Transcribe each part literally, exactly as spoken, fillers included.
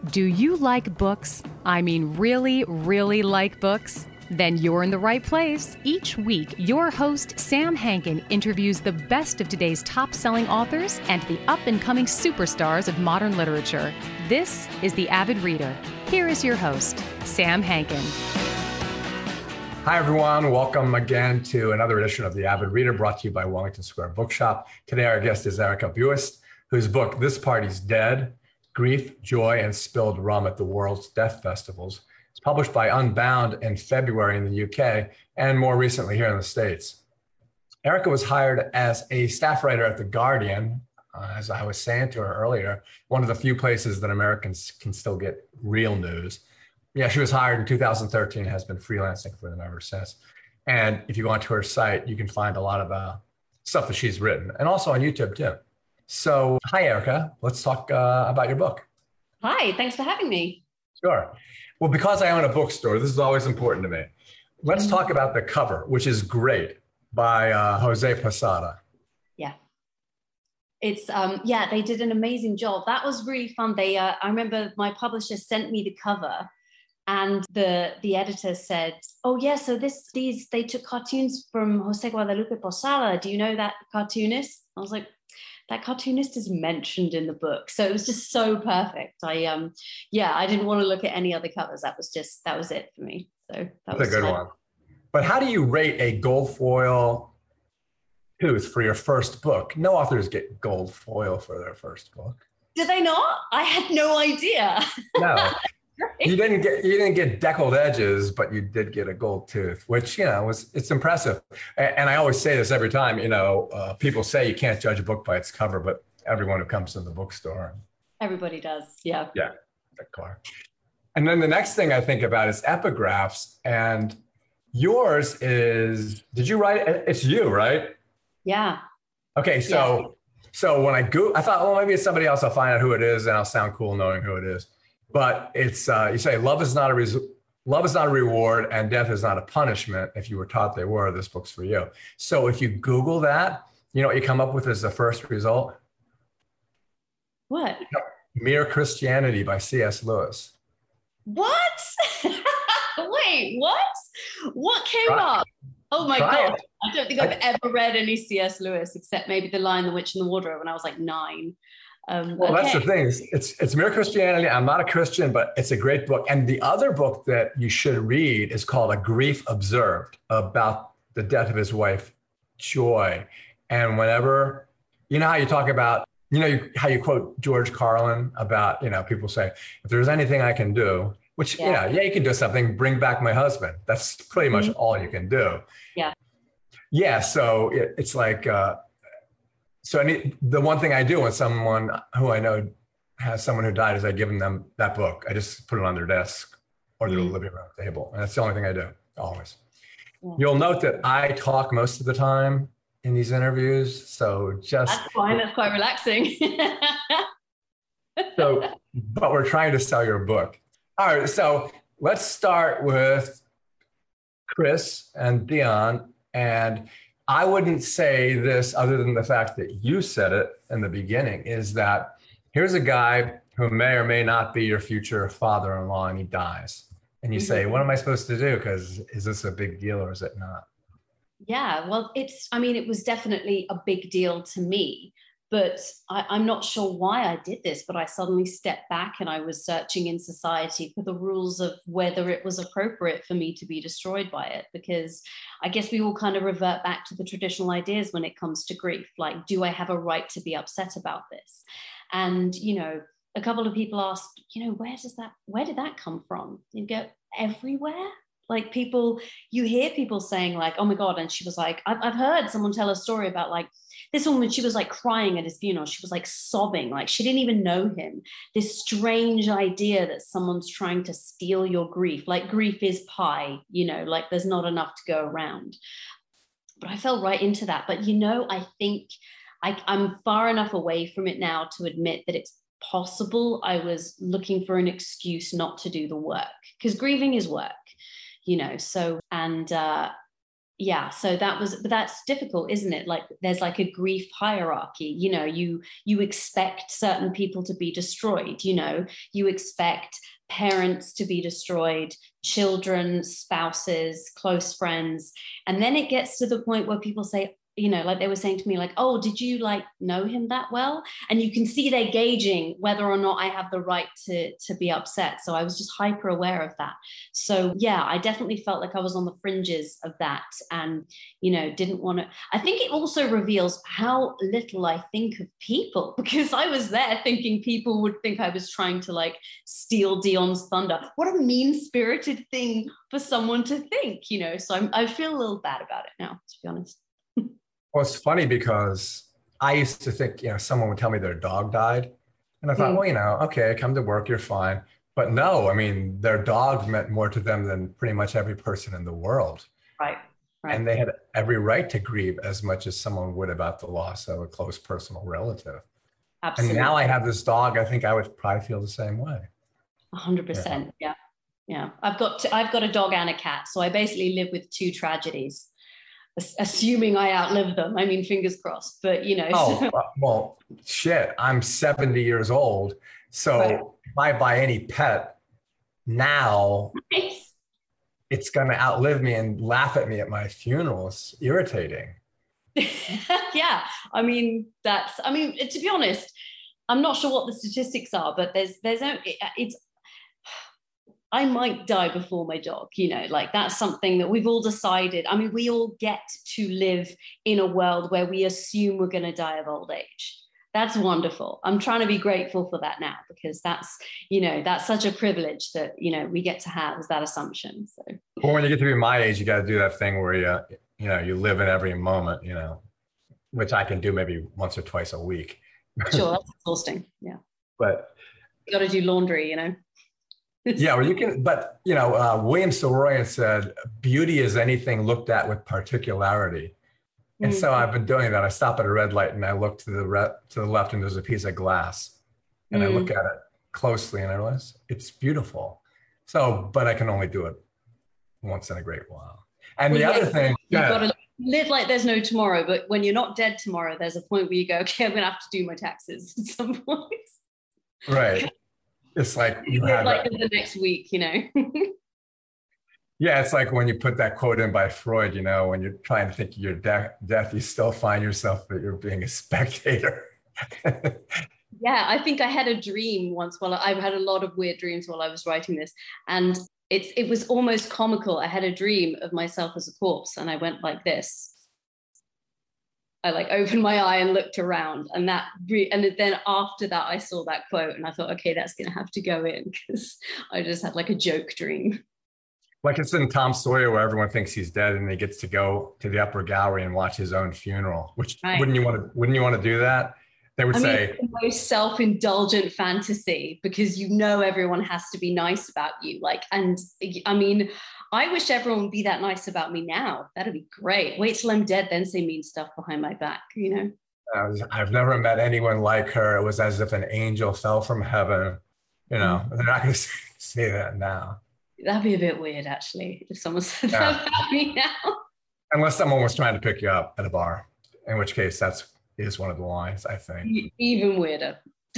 Do you like books? I mean, really, really like books? Then you're in the right place. Each week, your host, Sam Hankin, interviews the best of today's top-selling authors and the up-and-coming superstars of modern literature. This is The Avid Reader. Here is your host, Sam Hankin. Hi, everyone. Welcome again to another edition of The Avid Reader, brought to you by Wellington Square Bookshop. Today, our guest is Erica Buist, whose book, This Party's Dead: Grief, Joy, and Spilled Rum at the World's Death Festivals, is published by Unbound in February in the U K and more recently here in the States. Erica was hired as a staff writer at The Guardian, uh, as I was saying to her earlier, one of the few places that Americans can still get real news. Yeah, she was hired in two thousand thirteen, has been freelancing for them ever since. And if you go onto her site, you can find a lot of uh, stuff that she's written, and also on YouTube too. So, hi, Erica. Let's talk uh, about your book. Hi, thanks for having me. Sure. Well, because I own a bookstore, this is always important to me. Let's talk about the cover, which is great, by uh, Jose Posada. Yeah. It's, um, yeah, they did an amazing job. That was really fun. They, uh, I remember my publisher sent me the cover, and the the editor said, oh, yeah, so this these they took cartoons from Jose Guadalupe Posada. Do you know that cartoonist? I was like, that cartoonist is mentioned in the book. So it was just so perfect. I, um, yeah, I didn't want to look at any other covers. That was just, that was it for me. So that That's was a good fun. one. But how do you rate a gold foil tooth for your first book? No authors get gold foil for their first book. Did they not? I had no idea. No. You didn't get you didn't get deckled edges, but you did get a gold tooth, which, you know, was it's impressive. And, and I always say this every time, you know, uh, people say you can't judge a book by its cover, but everyone who comes to the bookstore. Everybody does. Yeah. Yeah. The car. And then the next thing I think about is epigraphs. And yours is, did you write it? It's you, right? Yeah. Okay. So, yeah. so when I go, I thought, well, maybe it's somebody else. I'll find out who it is and I'll sound cool knowing who it is. But it's, uh, you say, love is not a res- love is not a reward and death is not a punishment. If you were taught they were, this book's for you. So if you Google that, you know what you come up with as the first result? What? Mere Christianity by C S Lewis. What? Wait, what? What came Try, up? Oh my God. it. I don't think I've I, ever read any C S Lewis except maybe The Lion, the Witch, and the Wardrobe when I was like nine. Um, well, okay. that's the thing. It's it's Mere Christianity. I'm not a Christian, but it's a great book. And the other book that you should read is called A Grief Observed, about the death of his wife, Joy. And whenever, you know how you talk about, you know you, how you quote George Carlin about, you know, people say, if there's anything I can do, which, yeah, you know, yeah, you can do something, bring back my husband. That's pretty much mm-hmm. all you can do. Yeah. Yeah. So it, it's like, uh, So I need, the one thing I do when someone who I know has someone who died is I give them that book. I just put it on their desk or their mm. living room table. And that's the only thing I do, always. Yeah. You'll note that I talk most of the time in these interviews. So just- That's fine, that's quite relaxing. so, but we're trying to sell your book. All right, so let's start with Chris and Dion. And I wouldn't say this other than the fact that you said it in the beginning, is that here's a guy who may or may not be your future father-in-law and he dies. And you mm-hmm. say, what am I supposed to do? Because is this a big deal or is it not? Yeah, well, it's, I mean, it was definitely a big deal to me, but I, I'm not sure why I did this, but I suddenly stepped back and I was searching in society for the rules of whether it was appropriate for me to be destroyed by it, because I guess we all kind of revert back to the traditional ideas when it comes to grief. Like, do I have a right to be upset about this? And, you know, a couple of people asked, you know, where does that, where did that come from? You go, everywhere? Like people, you hear people saying like, oh my God. And she was like, I've, I've heard someone tell a story about like this woman, she was like crying at his funeral. She was like sobbing, like she didn't even know him. This strange idea that someone's trying to steal your grief, like grief is pie, you know, like there's not enough to go around. But I fell right into that. But, you know, I think I, I'm far enough away from it now to admit that it's possible I was looking for an excuse not to do the work, because grieving is work. You know, so, and uh, Yeah, so that was, but that's difficult, isn't it? Like there's like a grief hierarchy, you know, you you expect certain people to be destroyed, you know, you expect parents to be destroyed, children, spouses, close friends. And then it gets to the point where people say, you know, like they were saying to me, like, oh, did you like know him that well? And you can see they're gauging whether or not I have the right to, to be upset. So I was just hyper aware of that. So yeah, I definitely felt like I was on the fringes of that and, you know, didn't want to. I think it also reveals how little I think of people, because I was there thinking people would think I was trying to like steal Dion's thunder. What a mean-spirited thing for someone to think, you know? So I'm, I feel a little bad about it now, to be honest. Well, it's funny because I used to think, you know, someone would tell me their dog died. And I thought, mm. well, you know, okay, come to work, you're fine. But no, I mean, their dog meant more to them than pretty much every person in the world. Right. Right. And they had every right to grieve as much as someone would about the loss of a close personal relative. Absolutely. And now I have this dog, I think I would probably feel the same way. A hundred percent. Yeah. Yeah. I've got, to, I've got a dog and a cat. So I basically live with two tragedies. Assuming I outlive them. I mean, fingers crossed, but you know. Oh, well, shit, I'm seventy years old. So right. if I buy any pet now, nice. It's going to outlive me and laugh at me at my funeral. It's irritating. Yeah. I mean, that's, I mean, to be honest, I'm not sure what the statistics are, but there's, there's, no, it's, I might die before my dog, you know, like that's something that we've all decided. I mean, we all get to live in a world where we assume we're going to die of old age. That's wonderful. I'm trying to be grateful for that now because that's, you know, that's such a privilege that, you know, we get to have is that assumption. So well, when you get to be my age, you got to do that thing where you, you know, you live in every moment, you know, which I can do maybe once or twice a week. Sure. That's exhausting. Yeah. But you got to do laundry, you know. Yeah, well, you can, but you know, uh, William Saroyan said, beauty is anything looked at with particularity. And mm-hmm. so I've been doing that. I stop at a red light and I look to the re- to the left and there's a piece of glass and mm-hmm. I look at it closely and I realize it's beautiful. So, but I can only do it once in a great while. And well, the yeah, other thing, you've got to live like there's no tomorrow, but when you're not dead tomorrow, there's a point where you go, okay, I'm going to have to do my taxes at some point. Right. It's like you have like the next week, you know. Yeah, it's like when you put that quote in by Freud, you know, when you're trying to think of your de- death, you still find yourself that you're being a spectator. Yeah, I think I had a dream once. Well, I've had a lot of weird dreams while I was writing this, and it's it was almost comical. I had a dream of myself as a corpse, and I went like this. I like opened my eye and looked around and that, re- and then after that, I saw that quote and I thought, okay, that's going to have to go in because I just had like a joke dream. Like it's in Tom Sawyer where everyone thinks he's dead and he gets to go to the upper gallery and watch his own funeral, which right. wouldn't you want to, wouldn't you want to do that? They would I say mean, it's the most self-indulgent fantasy because you know everyone has to be nice about you. Like, and I mean, I wish everyone would be that nice about me now. That'd be great. Wait till I'm dead, then say mean stuff behind my back, you know? I was, I've never met anyone like her. It was as if an angel fell from heaven. You know, mm. they're not going to say that now. That'd be a bit weird, actually, if someone said yeah. that about me now. Unless someone was trying to pick you up at a bar, in which case that's is one of the lines, I think. Even weirder.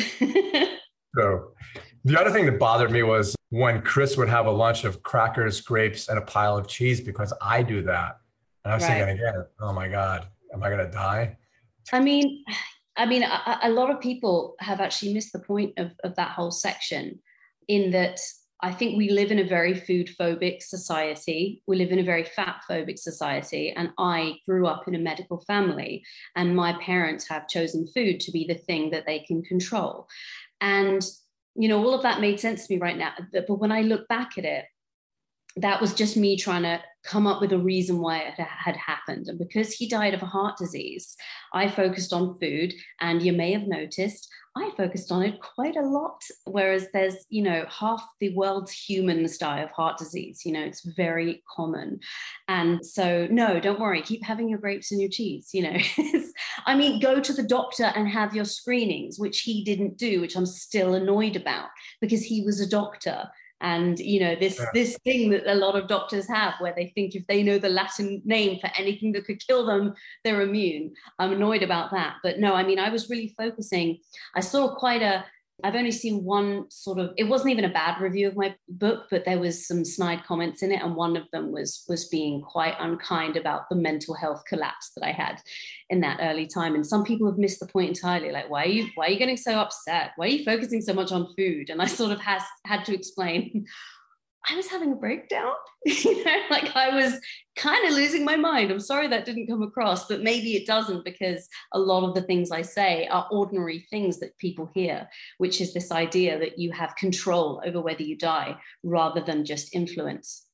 So the other thing that bothered me was when Chris would have a lunch of crackers, grapes, and a pile of cheese because I do that. And I was right. thinking again, oh my God, am I going to die? I mean, I mean, a, a lot of people have actually missed the point of, of that whole section in that I think we live in a very food phobic society. We live in a very fat phobic society. And I grew up in a medical family and my parents have chosen food to be the thing that they can control. And, you know, all of that made sense to me right now. But when I look back at it, that was just me trying to come up with a reason why it had happened. And because he died of a heart disease, I focused on food. And you may have noticed, I focused on it quite a lot. Whereas there's, you know, half the world's humans die of heart disease. You know, it's very common. And so, no, don't worry. Keep having your grapes and your cheese, you know. I mean, go to the doctor and have your screenings, which he didn't do, which I'm still annoyed about because he was a doctor. And, you know, this, Yeah. this thing that a lot of doctors have where they think if they know the Latin name for anything that could kill them, they're immune. I'm annoyed about that. But no, I mean, I was really focusing. I saw quite a, I've only seen one sort of, it wasn't even a bad review of my book, but there was some snide comments in it. And one of them was, was being quite unkind about the mental health collapse that I had in that early time. And some people have missed the point entirely. Like, why are you, why are you getting so upset? Why are you focusing so much on food? And I sort of has had to explain, I was having a breakdown, you know, like I was kind of losing my mind. I'm sorry that didn't come across, but maybe it doesn't, because a lot of the things I say are ordinary things that people hear, which is this idea that you have control over whether you die rather than just influence.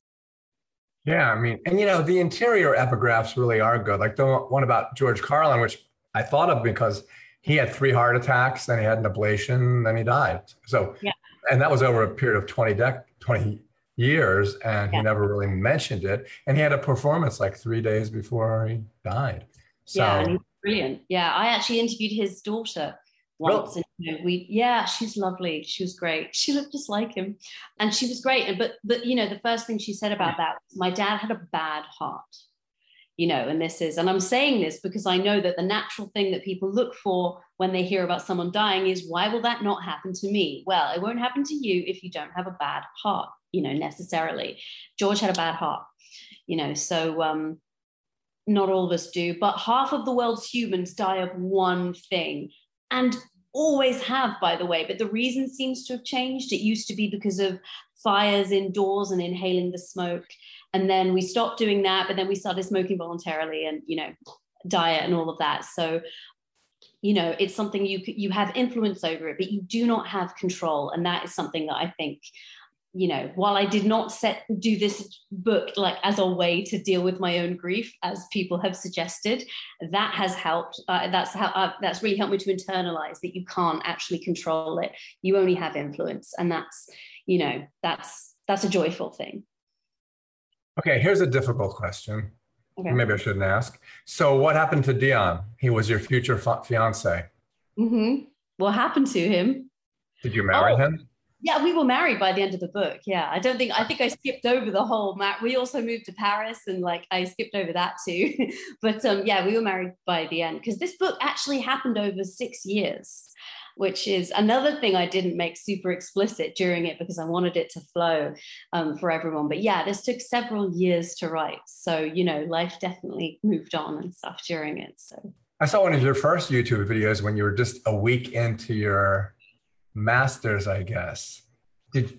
Yeah, I mean, and you know, the interior epigraphs really are good. Like the one about George Carlin, which I thought of because he had three heart attacks, then he had an ablation, then he died. So, yeah. And that was over a period of twenty, dec- twenty years, and he yeah. never really mentioned it. And he had a performance like three days before he died. So yeah, and he's brilliant. Yeah, I actually interviewed his daughter once, really? and you know, we yeah, she's lovely. She was great. She looked just like him, and she was great. And but but you know, the first thing she said about that, my dad had a bad heart. You know, and this is, and I'm saying this because I know that the natural thing that people look for when they hear about someone dying is, why will that not happen to me? Well, it won't happen to you if you don't have a bad heart, you know, necessarily. George had a bad heart, you know, so um, not all of us do, but half of the world's humans die of one thing, and always have, by the way, but the reason seems to have changed. It used to be because of fires indoors and inhaling the smoke. And then we stopped doing that, but then we started smoking voluntarily and, you know, diet and all of that. So, you know, it's something you you have influence over it, but you do not have control. And that is something that I think, you know, while I did not set do this book like as a way to deal with my own grief, as people have suggested, that has helped. Uh, that's how uh, that's really helped me to internalize that you can't actually control it. You only have influence, and that's, you know, that's that's a joyful thing. Okay, here's a difficult question. Okay. Maybe I shouldn't ask. So what happened to Dion? He was your future fa- fiance. Mm-hmm. What happened to him? Did you marry oh, him? Yeah, we were married by the end of the book. Yeah, I don't think, I think I skipped over the whole, ma- we also moved to Paris and like, I skipped over that too. But um, yeah, we were married by the end because this book actually happened over six years. Which is another thing I didn't make super explicit during it because I wanted it to flow um, for everyone. But yeah, this took several years to write. So, you know, life definitely moved on and stuff during it. So I saw one of your first YouTube videos when you were just a week into your master's, I guess. Did,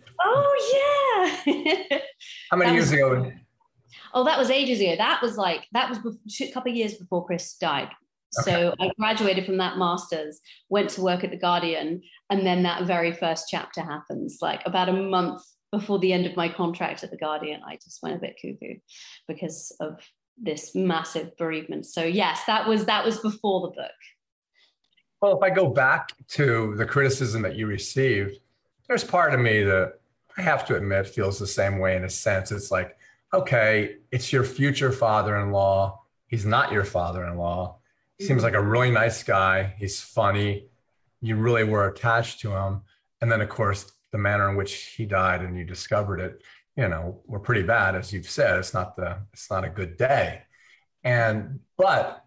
oh, yeah. How many That years was, ago? Oh, that was ages ago. That was like, that was a couple of years before Chris died. So okay. I graduated from that master's, went to work at The Guardian, and then that very first chapter happens. Like about a month before the end of my contract at The Guardian, I just went a bit cuckoo because of this massive bereavement. So yes, that was that was before the book. Well, if I go back to the criticism that you received, there's part of me that I have to admit feels the same way in a sense. It's like, okay, it's your future father-in-law. He's not your father-in-law. He seems like a really nice guy. He's funny. You really were attached to him. And then, of course, the manner in which he died and you discovered it, you know, were pretty bad. As you've said, it's not the, it's not a good day. And, but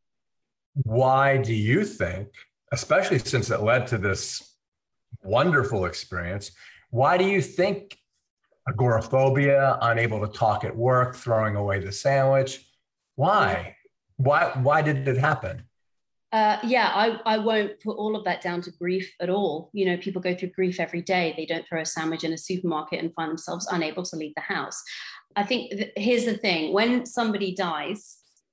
why do you think, especially since it led to this wonderful experience, why do you think agoraphobia, unable to talk at work, throwing away the sandwich, why? Why, why did it happen? Uh, yeah, I, I won't put all of that down to grief at all. You know, people go through grief every day. They don't throw a sandwich in a supermarket and find themselves unable to leave the house. I think th- here's the thing. When somebody dies,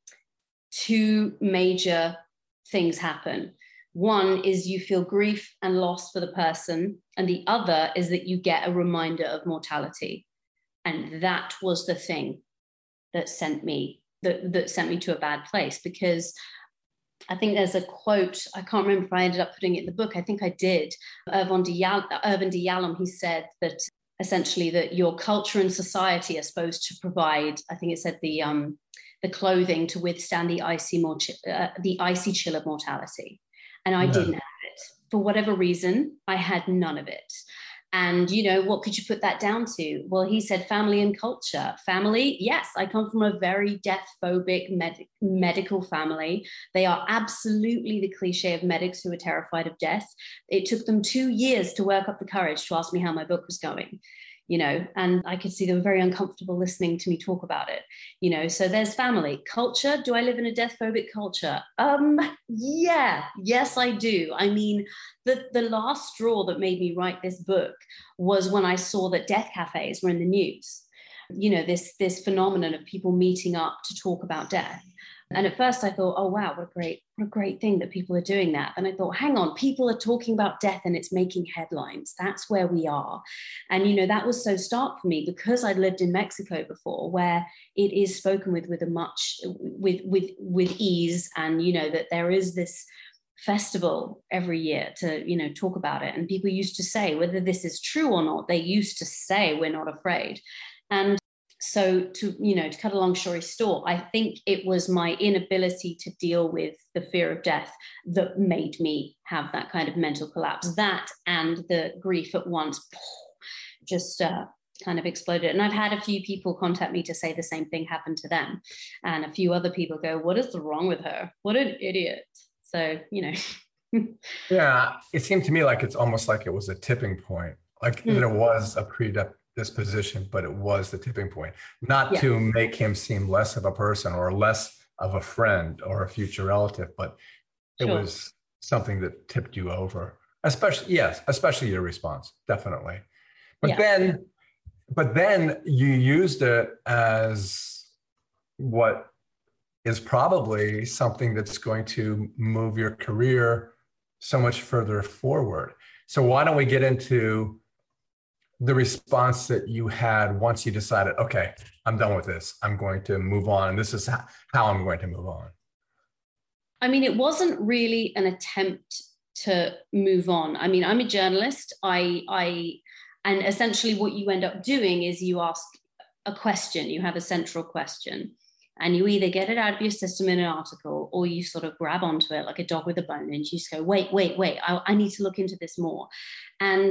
two major things happen. One is you feel grief and loss for the person. And the other is that you get a reminder of mortality. And that was the thing that sent me That, that sent me to a bad place, because I think there's a quote, I can't remember if I ended up putting it in the book, I think I did, Irvin de Yalom, he said that essentially that your culture and society are supposed to provide, I think it said the um, the clothing to withstand the icy, more uh, the icy chill of mortality. And I yeah. didn't have it. For whatever reason, I had none of it. And, you know, what could you put that down to? Well, he said family and culture. Family, yes, I come from a very death phobic med- medical family. They are absolutely the cliche of medics who are terrified of death. It took them two years to work up the courage to ask me how my book was going. You know, and I could see they were very uncomfortable listening to me talk about it, you know. So there's family. Culture. Do I live in a death phobic culture? Um, yeah, yes, I do. I mean, the, the last straw that made me write this book was when I saw that death cafes were in the news. You know, this, this phenomenon of people meeting up to talk about death. And at first I thought, oh, wow, what a great, what a great thing that people are doing that. And I thought, hang on, people are talking about death and it's making headlines. That's where we are. And, you know, that was so stark for me because I'd lived in Mexico before, where it is spoken with, with a much, with, with, with ease. And, you know, that there is this festival every year to, you know, talk about it. And people used to say, whether this is true or not, they used to say, we're not afraid. And so to, you know, to cut a long story short, I think it was my inability to deal with the fear of death that made me have that kind of mental collapse. That and the grief at once just uh, kind of exploded. And I've had a few people contact me to say the same thing happened to them. And a few other people go, what is wrong with her? What an idiot. So, you know. Yeah, it seemed to me like it's almost like it was a tipping point, like mm. there was a predisposition, but it was the tipping point, not yeah. to make him seem less of a person or less of a friend or a future relative, but it sure. was something that tipped you over, especially, yes, especially your response, definitely. But yeah. then, but then you used it as what is probably something that's going to move your career so much further forward. So why don't we get into the response that you had once you decided, okay, I'm done with this. I'm going to move on. This is how I'm going to move on. I mean, it wasn't really an attempt to move on. I mean, I'm a journalist. I, I, and essentially what you end up doing is you ask a question, you have a central question. And you either get it out of your system in an article or you sort of grab onto it like a dog with a bone and you just go, wait, wait, wait, I, I need to look into this more. And,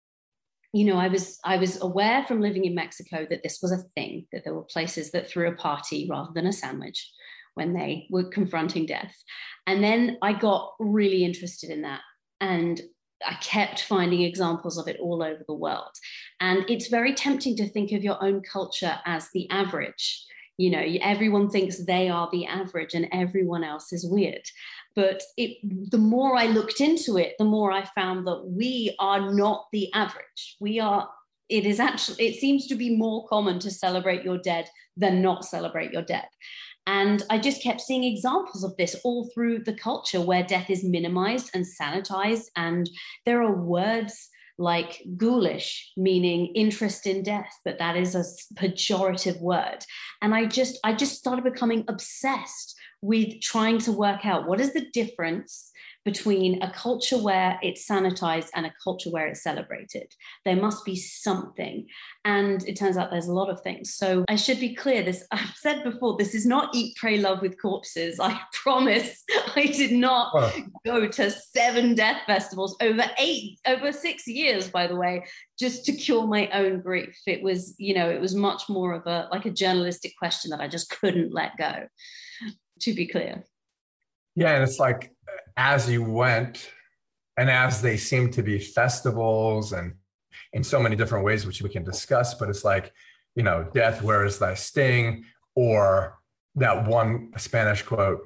you know, I was I was aware from living in Mexico that this was a thing, that there were places that threw a party rather than a sandwich when they were confronting death. And then I got really interested in that. And I kept finding examples of it all over the world. And it's very tempting to think of your own culture as the average. You know, everyone thinks they are the average and everyone else is weird. But it, the more I looked into it, the more I found that we are not the average. We are, it is actually, it seems to be more common to celebrate your dead than not celebrate your dead. And I just kept seeing examples of this all through the culture where death is minimized and sanitized. And there are words like ghoulish, meaning interest in death, but that is a pejorative word. And I just, I just started becoming obsessed with trying to work out what is the difference between a culture where it's sanitized and a culture where it's celebrated. There must be something. And it turns out there's a lot of things. So I should be clear, this, I've said before, this is not Eat, Pray, Love with corpses. I promise I did not oh. go to seven death festivals over eight, over six years, by the way, just to cure my own grief. It was, you know, it was much more of a, like a journalistic question that I just couldn't let go, to be clear. Yeah, and it's like, as you went, and as they seem to be festivals and in so many different ways, which we can discuss, but it's like, you know, death, where is thy sting? Or that one Spanish quote,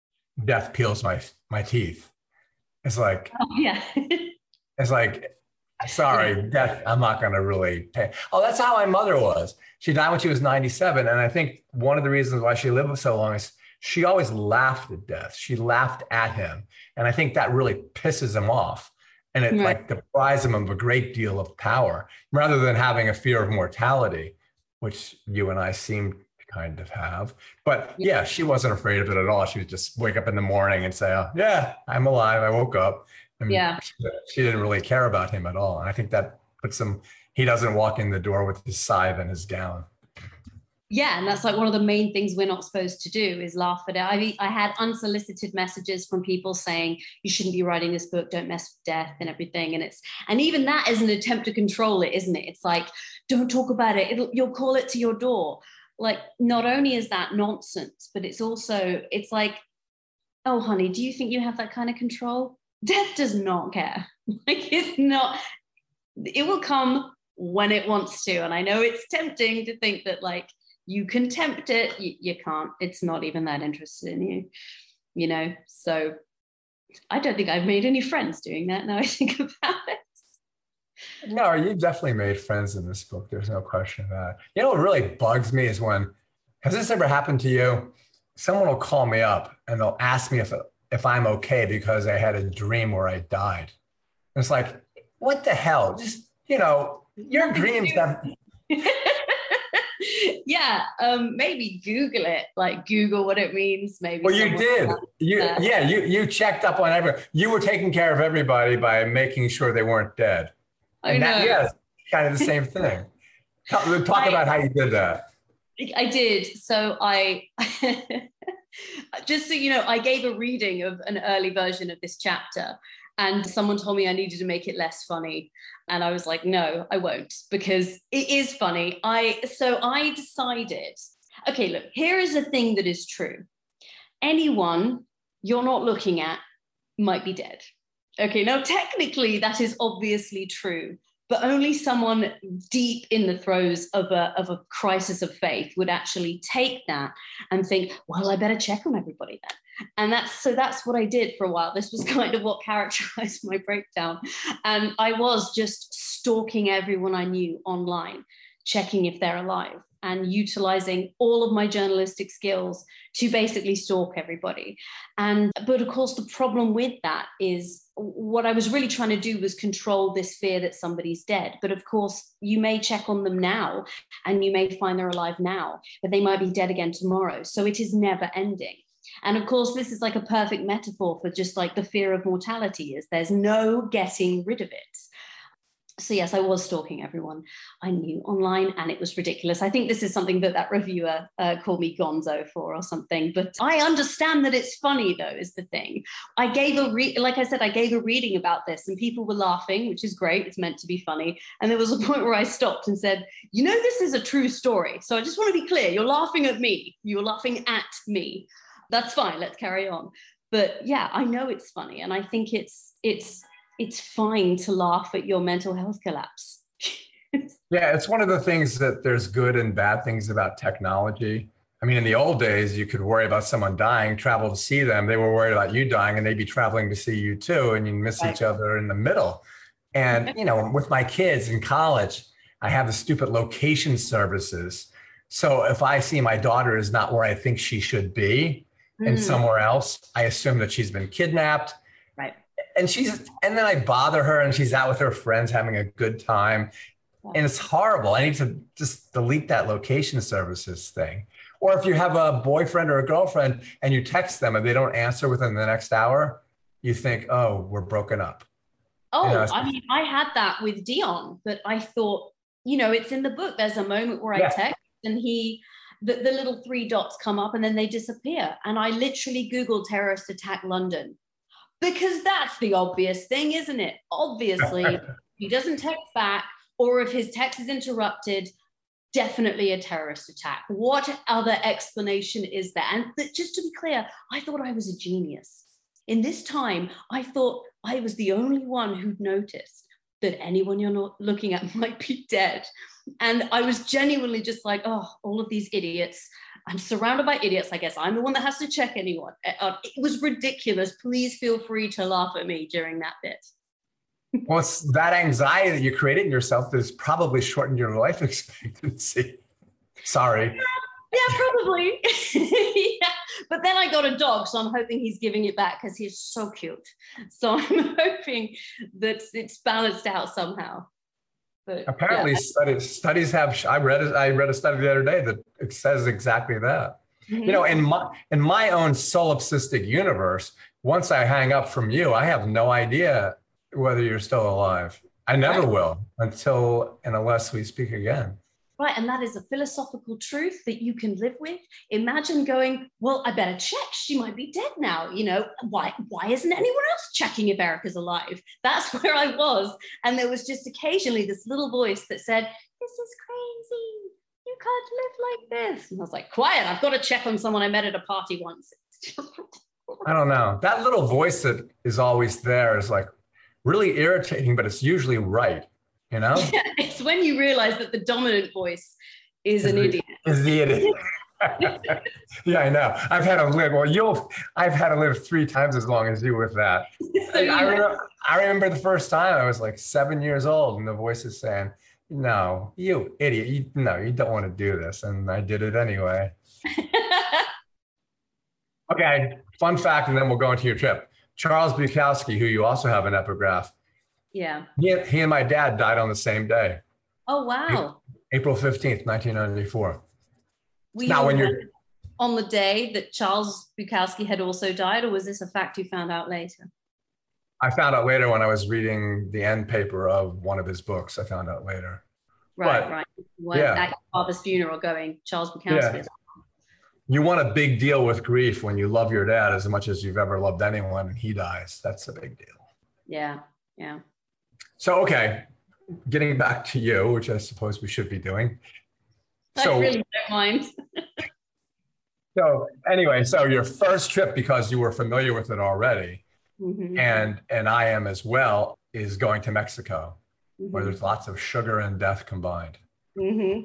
death peels my my teeth. It's like, oh, yeah. It's like, sorry, death, I'm not going to really pay. Oh, that's how my mother was. She died when she was ninety-seven. And I think one of the reasons why she lived so long is she always laughed at death. She laughed at him. And I think that really pisses him off. And it right. like deprives him of a great deal of power rather than having a fear of mortality, which you and I seem to kind of have. But yeah, she wasn't afraid of it at all. She would just wake up in the morning and say, oh, yeah, I'm alive. I woke up. And yeah. she, she didn't really care about him at all. And I think that puts him, he doesn't walk in the door with his scythe and his gown. Yeah, and that's like one of the main things we're not supposed to do is laugh at it. I mean, I had unsolicited messages from people saying you shouldn't be writing this book, don't mess with death and everything. And it's and even that is an attempt to control it, isn't it? It's like, don't talk about it. It'll, you'll call it to your door. Like, not only is that nonsense, but it's also it's like, oh, honey, do you think you have that kind of control? Death does not care. Like, it's not. It will come when it wants to, and I know it's tempting to think that like. You can tempt it, you, you can't. It's not even that interested in you, you know? So I don't think I've made any friends doing that now I think about it. No, you definitely made friends in this book. There's no question of that. You know what really bugs me is when, has this ever happened to you? Someone will call me up and they'll ask me if, if I'm okay because I had a dream where I died. And it's like, what the hell? Just, you know, your dreams have... Yeah, um, maybe Google it, like Google what it means. Maybe. Well, you did. You, yeah, you you checked up on everyone. You were taking care of everybody by making sure they weren't dead. I and know. That, yeah, it's kind of the same thing. Talk, talk I, about how you did that. I did. So I, just so you know, I gave a reading of an early version of this chapter. And someone told me I needed to make it less funny. And I was like, no, I won't, because it is funny. I so I decided, okay, look, here is a thing that is true. Anyone you're not looking at might be dead. Okay, now technically that is obviously true, but only someone deep in the throes of a, of a crisis of faith would actually take that and think, well, I better check on everybody then. And that's so that's what I did for a while. This was kind of what characterized my breakdown. And I was just stalking everyone I knew online, checking if they're alive and utilizing all of my journalistic skills to basically stalk everybody. And but of course, the problem with that is what I was really trying to do was control this fear that somebody's dead. But of course, you may check on them now and you may find they're alive now, but they might be dead again tomorrow. So it is never ending. And of course, this is like a perfect metaphor for just like the fear of mortality is there's no getting rid of it. So yes, I was stalking everyone I knew online and it was ridiculous. I think this is something that that reviewer uh, called me gonzo for or something, but I understand that it's funny though, is the thing. I gave a, re- like I said, I gave a reading about this and people were laughing, which is great. It's meant to be funny. And there was a point where I stopped and said, you know, this is a true story. So I just want to be clear. You're laughing at me. You're laughing at me. That's fine. Let's carry on. But yeah, I know it's funny. And I think it's, it's, it's fine to laugh at your mental health collapse. Yeah, it's one of the things that there's good and bad things about technology. I mean, in the old days, you could worry about someone dying, travel to see them. They were worried about you dying and they'd be traveling to see you too. And you miss right. each other in the middle. And, you know, with my kids in college, I have the stupid location services. So if I see my daughter is not where I think she should be mm. and somewhere else, I assume that she's been kidnapped. Right. And she's, and then I bother her and she's out with her friends having a good time. Yeah. And it's horrible. I need to just delete that location services thing. Or if you have a boyfriend or a girlfriend and you text them and they don't answer within the next hour, you think, oh, we're broken up. Oh, you know, I mean, I had that with Dion, but I thought, you know, it's in the book. There's a moment where I yeah. text and he, the, the little three dots come up and then they disappear. And I literally Googled terrorist attack London. Because that's the obvious thing, isn't it? Obviously, he doesn't text back, or if his text is interrupted, definitely a terrorist attack. What other explanation is there? And th- just to be clear, I thought I was a genius. In this time, I thought I was the only one who'd noticed that anyone you're not looking at might be dead. And I was genuinely just like, oh, all of these idiots. I'm surrounded by idiots. I guess I'm the one that has to check anyone. Uh, it was ridiculous. Please feel free to laugh at me during that bit. Well, it's that anxiety that you created in yourself that's probably shortened your life expectancy. Sorry. Yeah, yeah probably. Yeah. But then I got a dog, so I'm hoping he's giving it back because he's so cute. So I'm hoping that it's balanced out somehow. But, apparently, yeah. studies studies have. I read I read a study the other day that it says exactly that. Mm-hmm. You know, in my in my own solipsistic universe, once I hang up from you, I have no idea whether you're still alive. I never right. will until and unless we speak again. right, and that is a philosophical truth that you can live with. Imagine going, well, I better check. She might be dead now. You know, why, why isn't anyone else checking if Erica's alive? That's where I was. And there was just occasionally this little voice that said, this is crazy. You can't live like this. And I was like, quiet, I've got to check on someone I met at a party once. I don't know. That little voice that is always there is like really irritating, but it's usually right, you know? Yeah, it's when you realize that the dominant voice is, is an the, idiot. Is the idiot. Yeah, I know. I've had to live, well, you'll, I've had to live three times as long as you with that. So, I, yeah. I, remember, I remember the first time I was like seven years old and the voice is saying, no, you idiot. You, no, you don't want to do this. And I did it anyway. Okay, fun fact, and then we'll go into your trip. Charles Bukowski, who you also have an epigraph. Yeah. He, he and my dad died on the same day. Oh, wow. April fifteenth, nineteen ninety-four. Were now, you when you're on the day that Charles Bukowski had also died, or was this a fact you found out later? I found out later when I was reading the end paper of one of his books. I found out later. Right, but, right. Well, yeah. At your father's funeral going, Charles Bukowski. Yeah. You want a big deal with grief when you love your dad as much as you've ever loved anyone and he dies. That's a big deal. Yeah, yeah. So, okay, getting back to you, which I suppose we should be doing. I so, really don't mind. So anyway, so your first trip, because you were familiar with it already, mm-hmm. and and I am as well, is going to Mexico, mm-hmm. where there's lots of sugar and death combined. Mm-hmm.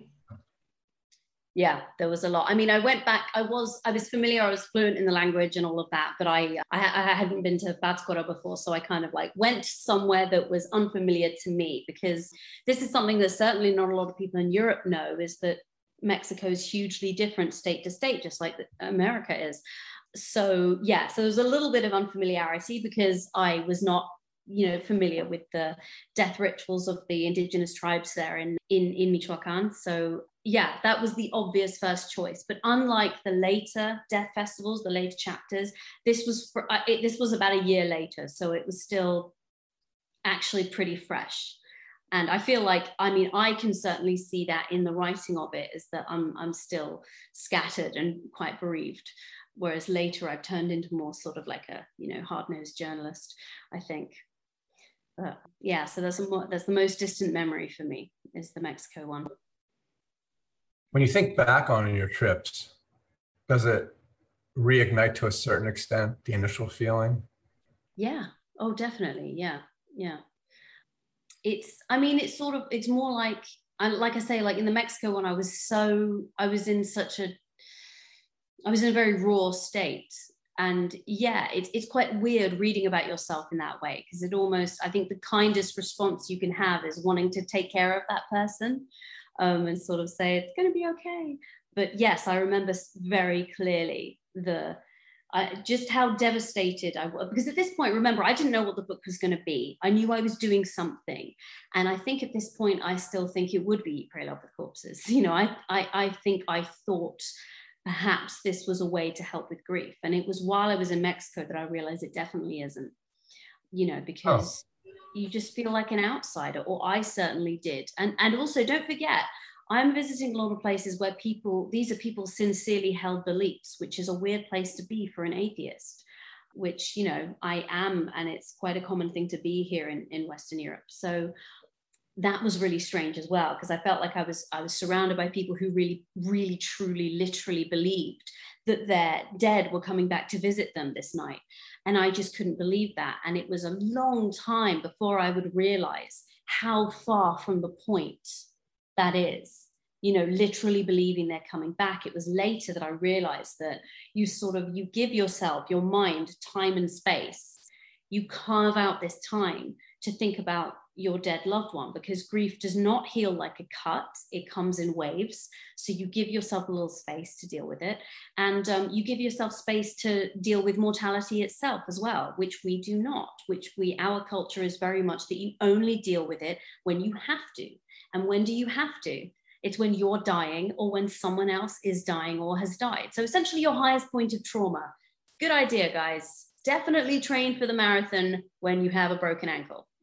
Yeah, there was a lot. I mean, I went back, I was I was familiar, I was fluent in the language and all of that, but I, I, I hadn't been to Pátzcuaro before, so I kind of like went somewhere that was unfamiliar to me, because this is something that certainly not a lot of people in Europe know, is that Mexico is hugely different state to state, just like America is. So yeah, so there's a little bit of unfamiliarity because I was not, you know, familiar with the death rituals of the indigenous tribes there in, in, in Michoacan. So yeah, that was the obvious first choice. But unlike the later death festivals, the later chapters, this was for, uh, it, this was about a year later. So it was still actually pretty fresh. And I feel like, I mean, I can certainly see that in the writing of it, is that I'm, I'm still scattered and quite bereaved. Whereas later I've turned into more sort of like a, you know, hard-nosed journalist, I think. But yeah, so there's, a more, there's the most distant memory for me is the Mexico one. When you think back on your trips, does it reignite to a certain extent the initial feeling? Yeah. Oh, definitely. Yeah. Yeah. It's, I mean, it's sort of, it's more like, like I say, like in the Mexico one, I was so, I was in such a, I was in a very raw state. And yeah, it's it's quite weird reading about yourself in that way, because it almost, I think the kindest response you can have is wanting to take care of that person um, and sort of say, it's going to be okay. But yes, I remember very clearly the, uh, just how devastated I was, because at this point, remember, I didn't know what the book was going to be. I knew I was doing something. And I think at this point, I still think it would be Eat, Pray, Love with Corpses. You know, I, I, I think I thought perhaps this was a way to help with grief. And it was while I was in Mexico that I realized it definitely isn't, you know, because oh. you just feel like an outsider, or I certainly did. And, and also don't forget, I'm visiting a lot of places where people, these are people sincerely held beliefs, which is a weird place to be for an atheist, which, you know, I am, and it's quite a common thing to be here in, in Western Europe. So that was really strange as well, because I felt like I was I was surrounded by people who really, really, truly, literally believed that their dead were coming back to visit them this night. And I just couldn't believe that. And it was a long time before I would realize how far from the point that is, you know, literally believing they're coming back. It was later that I realized that you sort of, you give yourself, your mind, time and space. You carve out this time to think about your dead loved one, because grief does not heal like a cut. It comes in waves. So you give yourself a little space to deal with it. And um, you give yourself space to deal with mortality itself as well, which we do not, which we, our culture is very much that you only deal with it when you have to. And when do you have to? It's when you're dying, or when someone else is dying or has died. So essentially your highest point of trauma. Good idea, guys. Definitely train for the marathon when you have a broken ankle.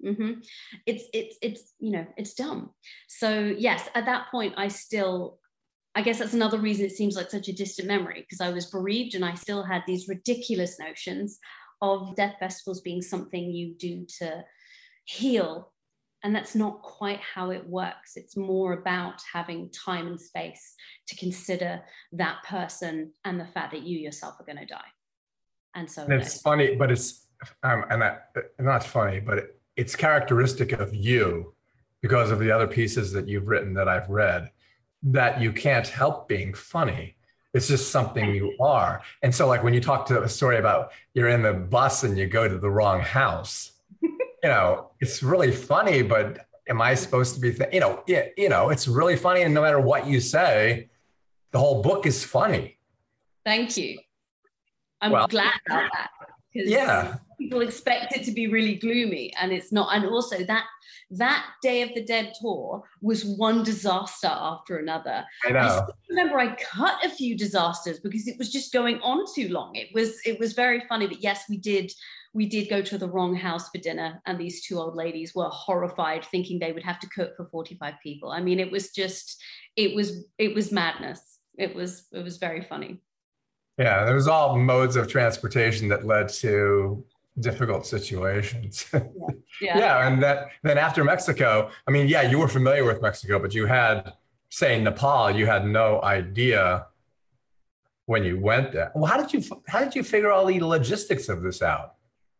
Mm-hmm. It's, it's, it's, you know, it's dumb. So yes, at that point, I still, I guess that's another reason it seems like such a distant memory, because I was bereaved and I still had these ridiculous notions of death festivals being something you do to heal. And that's not quite how it works. It's more about having time and space to consider that person and the fact that you yourself are going to die. And so and it's funny, but it's, um, and that, not funny, but it, it's characteristic of you because of the other pieces that you've written that I've read, that you can't help being funny. It's just something you are. And so like when you talk to a story about you're in the bus and you go to the wrong house, you know, it's really funny, but am I supposed to be, th- you know, it, you know, it's really funny. And no matter what you say, the whole book is funny. Thank you. I'm well, glad about that. Because yeah, people expect it to be really gloomy, and it's not. And also that that Day of the Dead tour was one disaster after another. I know. I still remember I cut a few disasters because it was just going on too long. It was it was very funny. But yes, we did we did go to the wrong house for dinner, and these two old ladies were horrified, thinking they would have to cook for forty-five people. I mean, it was just it was it was madness. It was it was very funny. Yeah, there was all modes of transportation that led to difficult situations. Yeah. Yeah. Yeah. And that, then after Mexico, I mean, yeah, you were familiar with Mexico, but you had, say, Nepal, you had no idea when you went there. Well, how did you, how did you figure all the logistics of this out?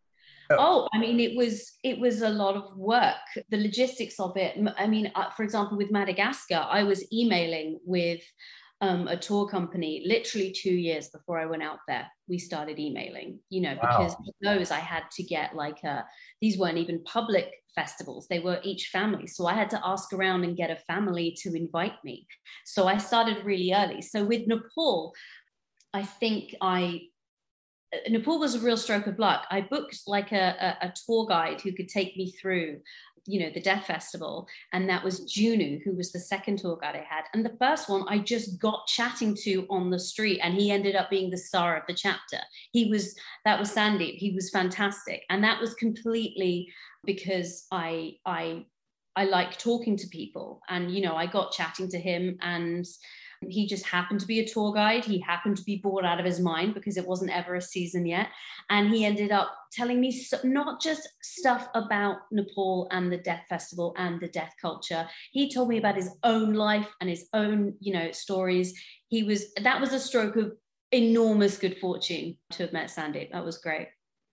Oh, I mean, it was it was a lot of work. The logistics of it. I mean, uh, for example, with Madagascar, I was emailing with Um, a tour company literally two years before I went out there. We started emailing, you know, Wow. because for those I had to get like a, these weren't even public festivals, they were each family. So I had to ask around and get a family to invite me. So I started really early. So with Nepal, I think I Nepal was a real stroke of luck. I booked like a, a, a tour guide who could take me through, you know, the Death Festival. And that was Junu, who was the second tour guide I had. And the first one I just got chatting to on the street, and he ended up being the star of the chapter. He was, that was Sandeep. He was fantastic. And that was completely because I, I, I like talking to people, and, you know, I got chatting to him, and he just happened to be a tour guide. He happened to be bored out of his mind because it wasn't ever a season yet. And he ended up telling me so, not just stuff about Nepal and the Death Festival and the death culture. He told me about his own life and his own, you know, stories. He was, that was a stroke of enormous good fortune to have met Sandeep. That was great.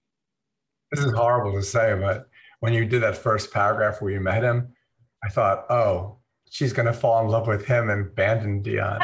This is horrible to say, but when you did that first paragraph where you met him, I thought, oh, she's going to fall in love with him and abandon Dion.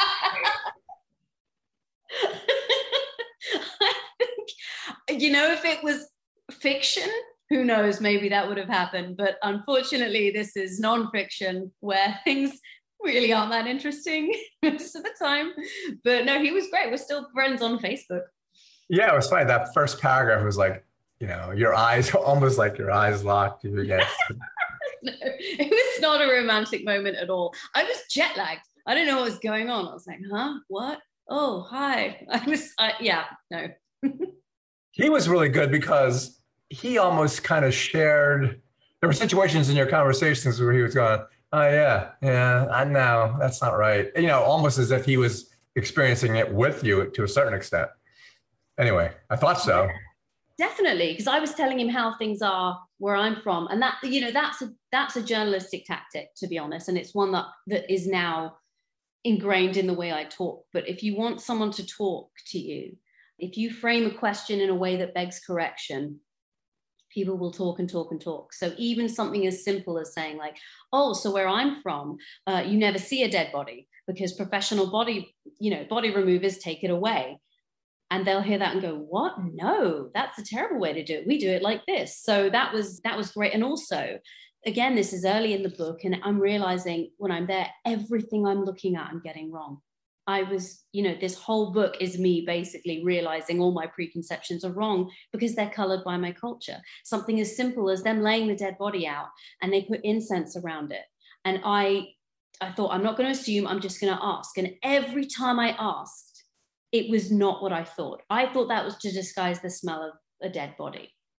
I think, you know, if it was fiction, who knows, maybe that would have happened. But unfortunately, this is non-fiction where things really aren't that interesting most of the time. But no, he was great. We're still friends on Facebook. Yeah, it was funny. That first paragraph was like, you know, your eyes, almost like your eyes locked. You began No, it was not a romantic moment at all. I was jet lagged. I don't know what was going on. I was like, huh? What? Oh, hi. I was, uh, yeah, no. He was really good because he almost kind of shared, there were situations in your conversations where he was going, oh, yeah, yeah, I know, that's not right. You know, almost as if he was experiencing it with you to a certain extent. Anyway, I thought so. Definitely, because I was telling him how things are where I'm from, and that, you know, that's a that's a journalistic tactic, to be honest, and it's one that that is now ingrained in the way I talk. But if you want someone to talk to you, if you frame a question in a way that begs correction, people will talk and talk and talk. So even something as simple as saying like, oh, so where I'm from, uh, you never see a dead body because professional body, you know, body removers take it away. And they'll hear that and go, what? No, that's a terrible way to do it. We do it like this. So that was that was great. And also, again, this is early in the book, and I'm realizing when I'm there, everything I'm looking at, I'm getting wrong. I was, you know, this whole book is me basically realizing all my preconceptions are wrong because they're colored by my culture. Something as simple as them laying the dead body out and they put incense around it. And I, I thought, I'm not going to assume, I'm just going to ask. And every time I asked, it was not what I thought. I thought that was to disguise the smell of a dead body.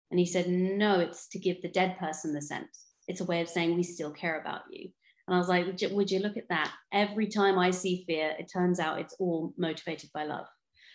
And he said, no, it's to give the dead person the scent. It's a way of saying we still care about you. And I was like, would you, would you look at that? Every time I see fear, it turns out it's all motivated by love.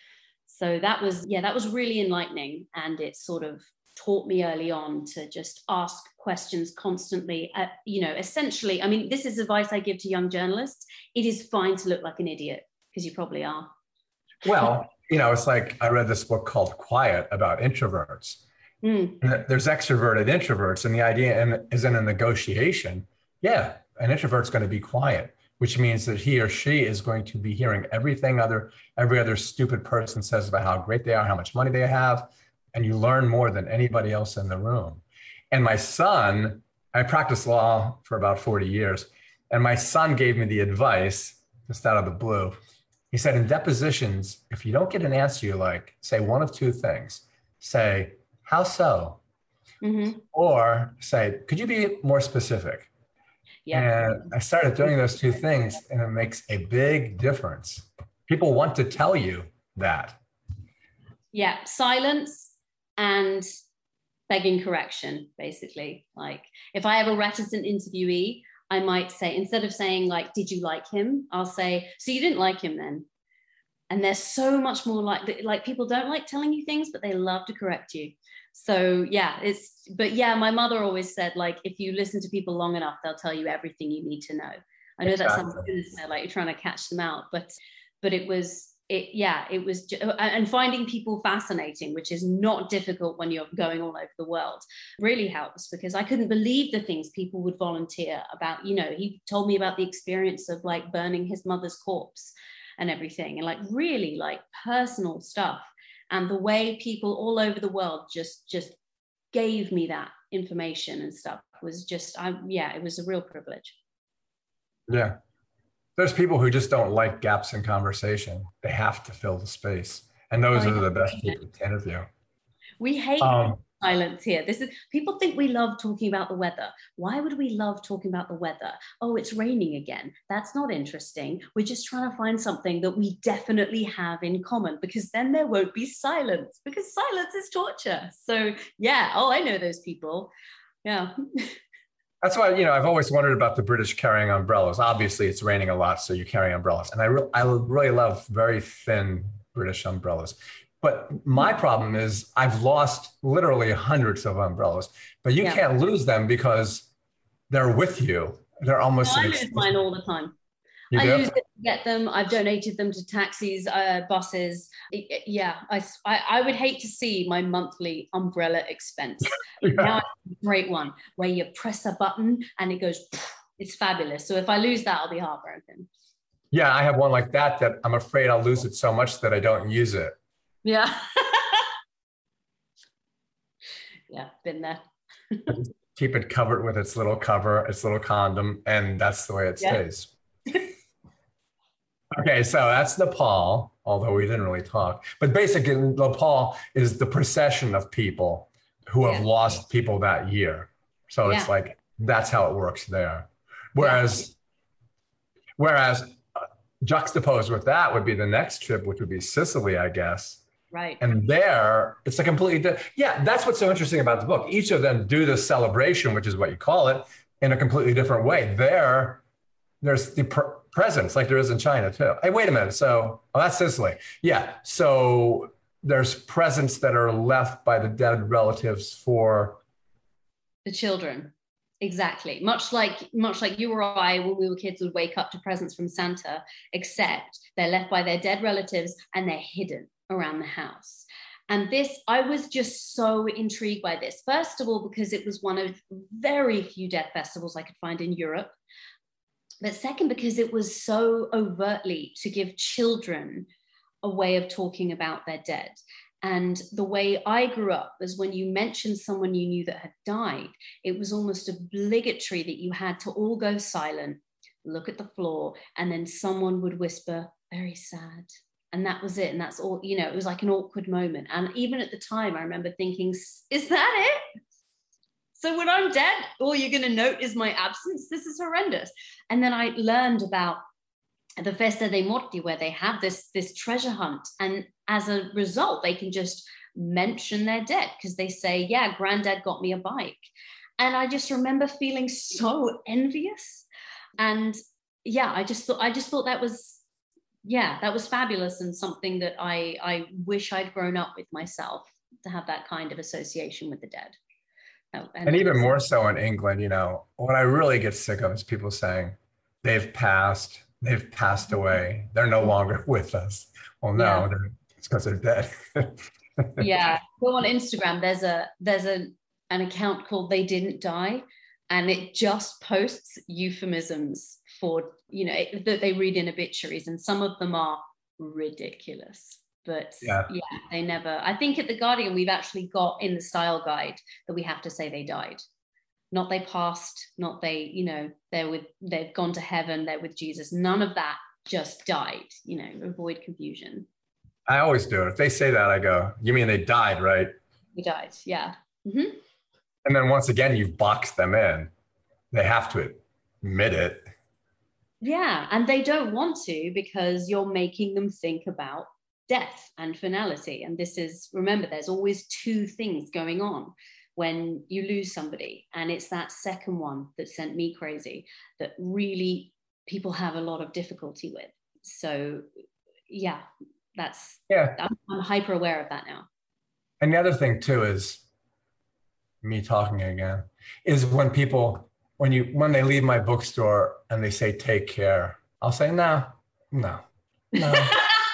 So that was, yeah, that was really enlightening. And it sort of taught me early on to just ask questions constantly. Uh, you know, essentially, I mean, this is advice I give to young journalists. It is fine to look like an idiot, because you probably are. Well, you know, it's like I read this book called Quiet about introverts. Mm. And there's extroverted introverts, and the idea is in a negotiation. Yeah, an introvert's going to be quiet, which means that he or she is going to be hearing everything other every other stupid person says about how great they are, how much money they have, and you learn more than anybody else in the room. And my son, I practiced law for about forty years, and my son gave me the advice, just out of the blue. He said, in depositions, if you don't get an answer you like, say one of two things. Say, how so? Mm-hmm. Or say, could you be more specific? Yeah. And I started doing those two things, and it makes a big difference. People want to tell you that. Yeah, silence and begging correction, basically. Like, if I have a reticent interviewee, I might say, instead of saying like, did you like him? I'll say, so you didn't like him then. And there's so much more like, like people don't like telling you things, but they love to correct you. So yeah, it's, but yeah, my mother always said, like, if you listen to people long enough, they'll tell you everything you need to know. I know exactly. That sounds good to say, like you're trying to catch them out, but, but it was, it, yeah, it was, and finding people fascinating, which is not difficult when you're going all over the world, really helps, because I couldn't believe the things people would volunteer about. You know, he told me about the experience of like burning his mother's corpse and everything, and like really like personal stuff. And the way people all over the world just, just gave me that information and stuff was just, I, yeah, it was a real privilege. Yeah. There's people who just don't like gaps in conversation. They have to fill the space. And those oh, are the best people to interview. We hate um, silence here. This is, people think we love talking about the weather. Why would we love talking about the weather? Oh, it's raining again. That's not interesting. We're just trying to find something that we definitely have in common, because then there won't be silence, because silence is torture. So yeah, oh, I know those people. Yeah. That's why, you know, I've always wondered about the British carrying umbrellas. Obviously, it's raining a lot, so you carry umbrellas. And I, re- I really love very thin British umbrellas. But my problem is I've lost literally hundreds of umbrellas, but you yeah. can't lose them because they're with you. They're almost. No, I lose mine all the time. You I do? lose it to get them. I've donated them to taxis, uh, buses. It, it, yeah, I, I, I would hate to see my monthly umbrella expense. Yeah. Now a great one where you press a button and it goes, it's fabulous. So if I lose that, I'll be heartbroken. Yeah, I have one like that that I'm afraid I'll lose it so much that I don't use it. Yeah. Yeah, been there. Keep it covered with its little cover, its little condom, and that's the way it stays. Yeah. Okay, so that's Nepal, although we didn't really talk. But basically, Nepal is the procession of people who have yeah. lost people that year. So yeah. it's like, that's how it works there. Whereas, yeah. whereas uh, juxtaposed with that would be the next trip, which would be Sicily, I guess. Right. And there, it's a completely, di- yeah, that's what's so interesting about the book. Each of them do the celebration, which is what you call it, in a completely different way. There, there's the pr- presence, like there is in China too. Hey, wait a minute. So, oh, that's Sicily. Yeah. So there's presents that are left by the dead relatives for the children. Exactly. Much like, much like you or I, when we were kids, would wake up to presents from Santa, except they're left by their dead relatives and they're hidden around the house. And this, I was just so intrigued by this. First of all, because it was one of very few death festivals I could find in Europe. But second, because it was so overtly to give children a way of talking about their dead. And the way I grew up was when you mentioned someone you knew that had died, it was almost obligatory that you had to all go silent, look at the floor, and then someone would whisper, very sad. And that was it. And that's all, you know, it was like an awkward moment. And even at the time, I remember thinking, is that it? So when I'm dead, all you're going to note is my absence? This is horrendous. And then I learned about the Festa dei Morti, where they have this, this treasure hunt. And as a result, they can just mention their dead because they say, yeah, granddad got me a bike. And I just remember feeling so envious. And yeah, I just thought, I just thought that was, yeah, that was fabulous and something that I, I wish I'd grown up with myself to have that kind of association with the dead. Oh, and, and even more so in England, you know, what I really get sick of is people saying they've passed, they've passed away, they're no longer with us. Well, no, yeah. they're, it's because they're dead. Yeah, go on Instagram. There's a there's a an account called They Didn't Die, and it just posts euphemisms for, you know, it, that they read in obituaries, and some of them are ridiculous. But yeah. yeah, they never. I think at The Guardian, we've actually got in the style guide that we have to say they died. Not they passed, not they, you know, they're with, they've gone to heaven, they're with Jesus. None of that, just died, you know, avoid confusion. I always do it. If they say that, I go, you mean they died, right? They died, yeah. Mm-hmm. And then once again, you've boxed them in. They have to admit it. Yeah, and they don't want to because you're making them think about death and finality. And this is, remember, there's always two things going on when you lose somebody. And it's that second one that sent me crazy, that really people have a lot of difficulty with. So yeah, that's, yeah. I'm, I'm hyper aware of that now. And the other thing too is, me talking again, is when people, when you, when they leave my bookstore and they say, take care, I'll say, no, no, no.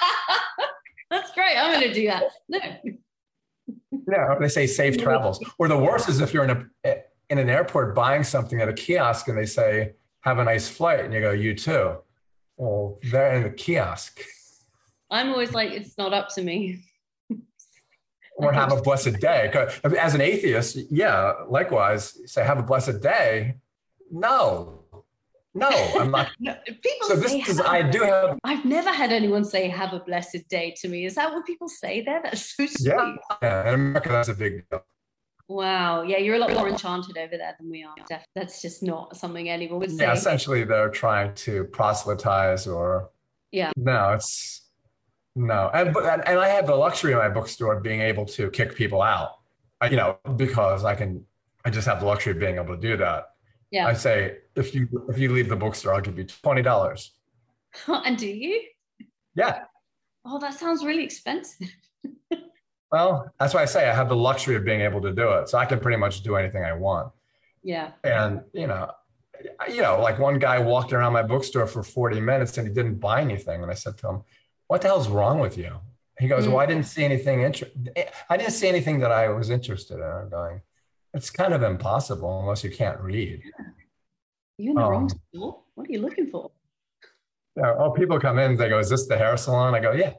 That's great. I'm going to do that. No. Yeah, or they say safe travels. Or the worst is if you're in a in an airport buying something at a kiosk and they say, have a nice flight. And you go, you too. Well, they're in the kiosk. I'm always like, it's not up to me. Or have a blessed day. As an atheist, yeah, likewise, say have a blessed day. No. No, I'm not. No, people so say this is, I do have. I've never had anyone say have a blessed day to me. Is that what people say there? That's so sweet. Yeah, yeah. In America, that's a big deal. Wow. Yeah, you're a lot more enchanted over there than we are. That's just not something anyone would say. Yeah, essentially they're trying to proselytize or. Yeah. No, it's, no. And, and, and I have the luxury in my bookstore of being able to kick people out, you know, because I can, I just have the luxury of being able to do that. Yeah. I say, if you if you leave the bookstore, I'll give you twenty dollars. And do you? Yeah. Oh, that sounds really expensive. Well, that's why I say I have the luxury of being able to do it. So I can pretty much do anything I want. Yeah. And, you know, you know, like one guy walked around my bookstore for forty minutes and he didn't buy anything. And I said to him, what the hell's wrong with you? He goes, mm. well, I didn't see anything. Inter- I didn't see anything that I was interested in. I'm going, it's kind of impossible unless you can't read. You're in the um, wrong store. What are you looking for? Yeah, oh, people come in, they go, is this the hair salon? I go, yeah.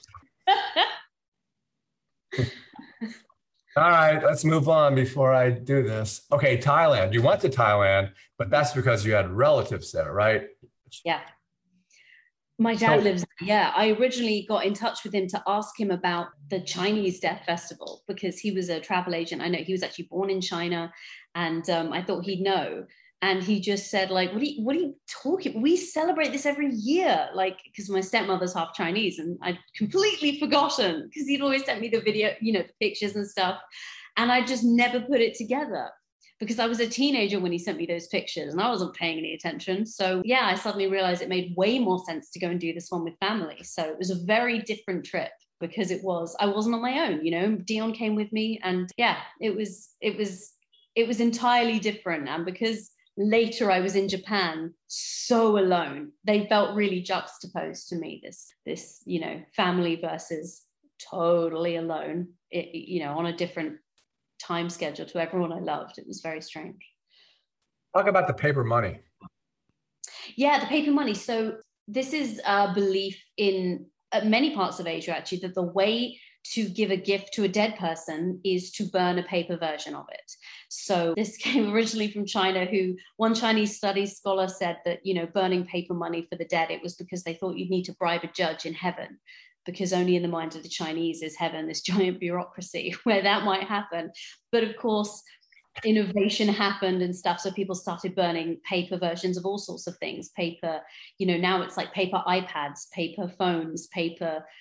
All right, let's move on before I do this. Okay, Thailand. You went to Thailand, but that's because you had relatives there, right? Yeah. My dad so, lives there. Yeah, I originally got in touch with him to ask him about the Chinese Death Festival because he was a travel agent. I know he was actually born in China, and um, I thought he'd know. And he just said, like, what are you, what are you talking? We celebrate this every year, like, because my stepmother's half Chinese, and I'd completely forgotten because he'd always sent me the video, you know, the pictures and stuff, and I just never put it together. Because I was a teenager when he sent me those pictures and I wasn't paying any attention. So yeah, I suddenly realized it made way more sense to go and do this one with family. So it was a very different trip because it was, I wasn't on my own, you know, Dion came with me, and yeah, it was, it was, it was entirely different. And because later I was in Japan so alone, they felt really juxtaposed to me, this, this, you know, family versus totally alone, it, you know, on a different time schedule to everyone I loved. It was very strange. Talk about the paper money. Yeah, the paper money. So this is a belief in uh, many parts of Asia, actually, that the way to give a gift to a dead person is to burn a paper version of it. So this came originally from China, who one Chinese studies scholar said that, you know, burning paper money for the dead, it was because they thought you'd need to bribe a judge in heaven, because only in the mind of the Chinese is heaven, this giant bureaucracy where that might happen. But of course, innovation happened and stuff. So people started burning paper versions of all sorts of things. Paper, you know, now it's like paper iPads, paper phones, paper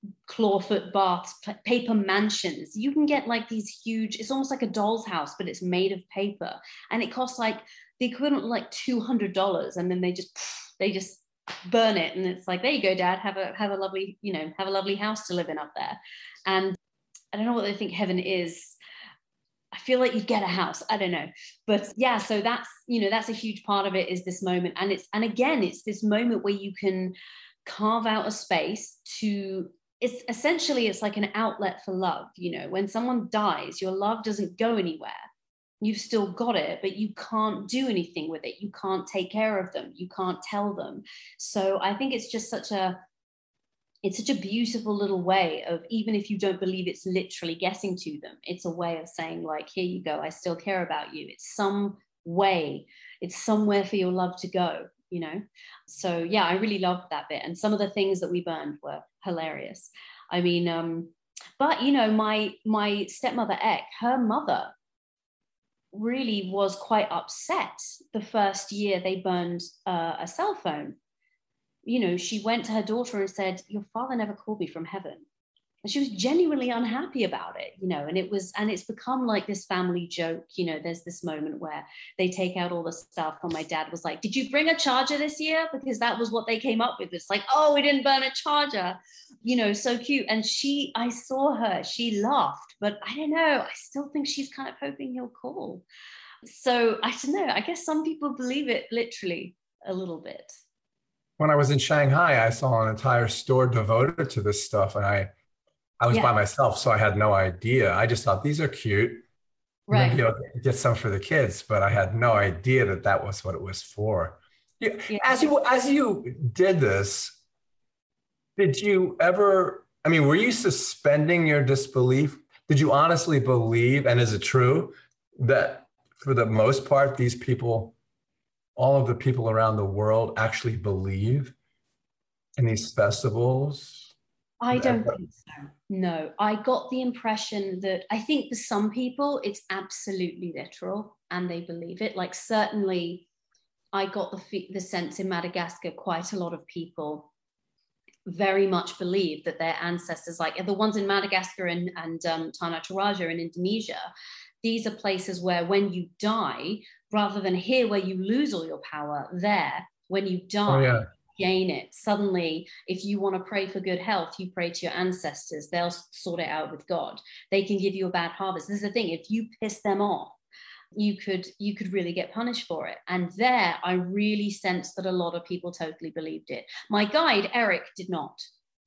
clawfoot baths, p- paper mansions. You can get like these huge, it's almost like a doll's house, but it's made of paper. And it costs like the equivalent of like two hundred dollars. And then they just, they just burn it. And it's like, there you go, Dad, have a, have a lovely, you know, have a lovely house to live in up there. And I don't know what they think heaven is. I feel like you'd get a house. I don't know. But yeah, so that's, you know, that's a huge part of it, is this moment. And it's, and again, it's this moment where you can carve out a space to, it's essentially, it's like an outlet for love. You know, when someone dies, your love doesn't go anywhere. You've still got it, but you can't do anything with it. You can't take care of them. You can't tell them. So I think it's just such a, it's such a beautiful little way of, even if you don't believe it's literally getting to them, it's a way of saying like, here you go, I still care about you. It's some way, it's somewhere for your love to go, you know? So yeah, I really loved that bit. And some of the things that we burned were hilarious. I mean, um, but you know, my, my stepmother, Ek, her mother really was quite upset the first year they burned uh, a cell phone. You know, she went to her daughter and said, your father never called me from heaven. And she was genuinely unhappy about it, you know, and it was, and it's become like this family joke. You know, there's this moment where they take out all the stuff. And my dad was like, did you bring a charger this year? Because that was what they came up with. It's like, oh, we didn't burn a charger, you know, so cute. And she, I saw her, she laughed, but I don't know, I still think she's kind of hoping he'll call. So I don't know, I guess some people believe it literally a little bit. When I was in Shanghai, I saw an entire store devoted to this stuff, and I, I was Yeah. by myself, so I had no idea. I just thought these are cute. Right. Maybe I'll get some for the kids, but I had no idea that that was what it was for. Yeah. Yeah. As you as you did this, did you ever? I mean, were you suspending your disbelief? Did you honestly believe, and is it true that for the most part, these people, all of the people around the world, actually believe in these festivals? I don't think so. No, I got the impression that I think for some people it's absolutely literal and they believe it. Like certainly I got the, the sense in Madagascar, quite a lot of people very much believe that their ancestors, like the ones in Madagascar and, and um, Tanah Toraja in Indonesia, these are places where when you die, rather than here where you lose all your power, there, when you die, Oh, yeah. gain it. Suddenly, if you want to pray for good health, you pray to your ancestors. They'll sort it out with God. They can give you a bad harvest. This is the thing. If you piss them off, you could you could really get punished for it. And there, I really sensed that a lot of people totally believed it. My guide, Eric, did not.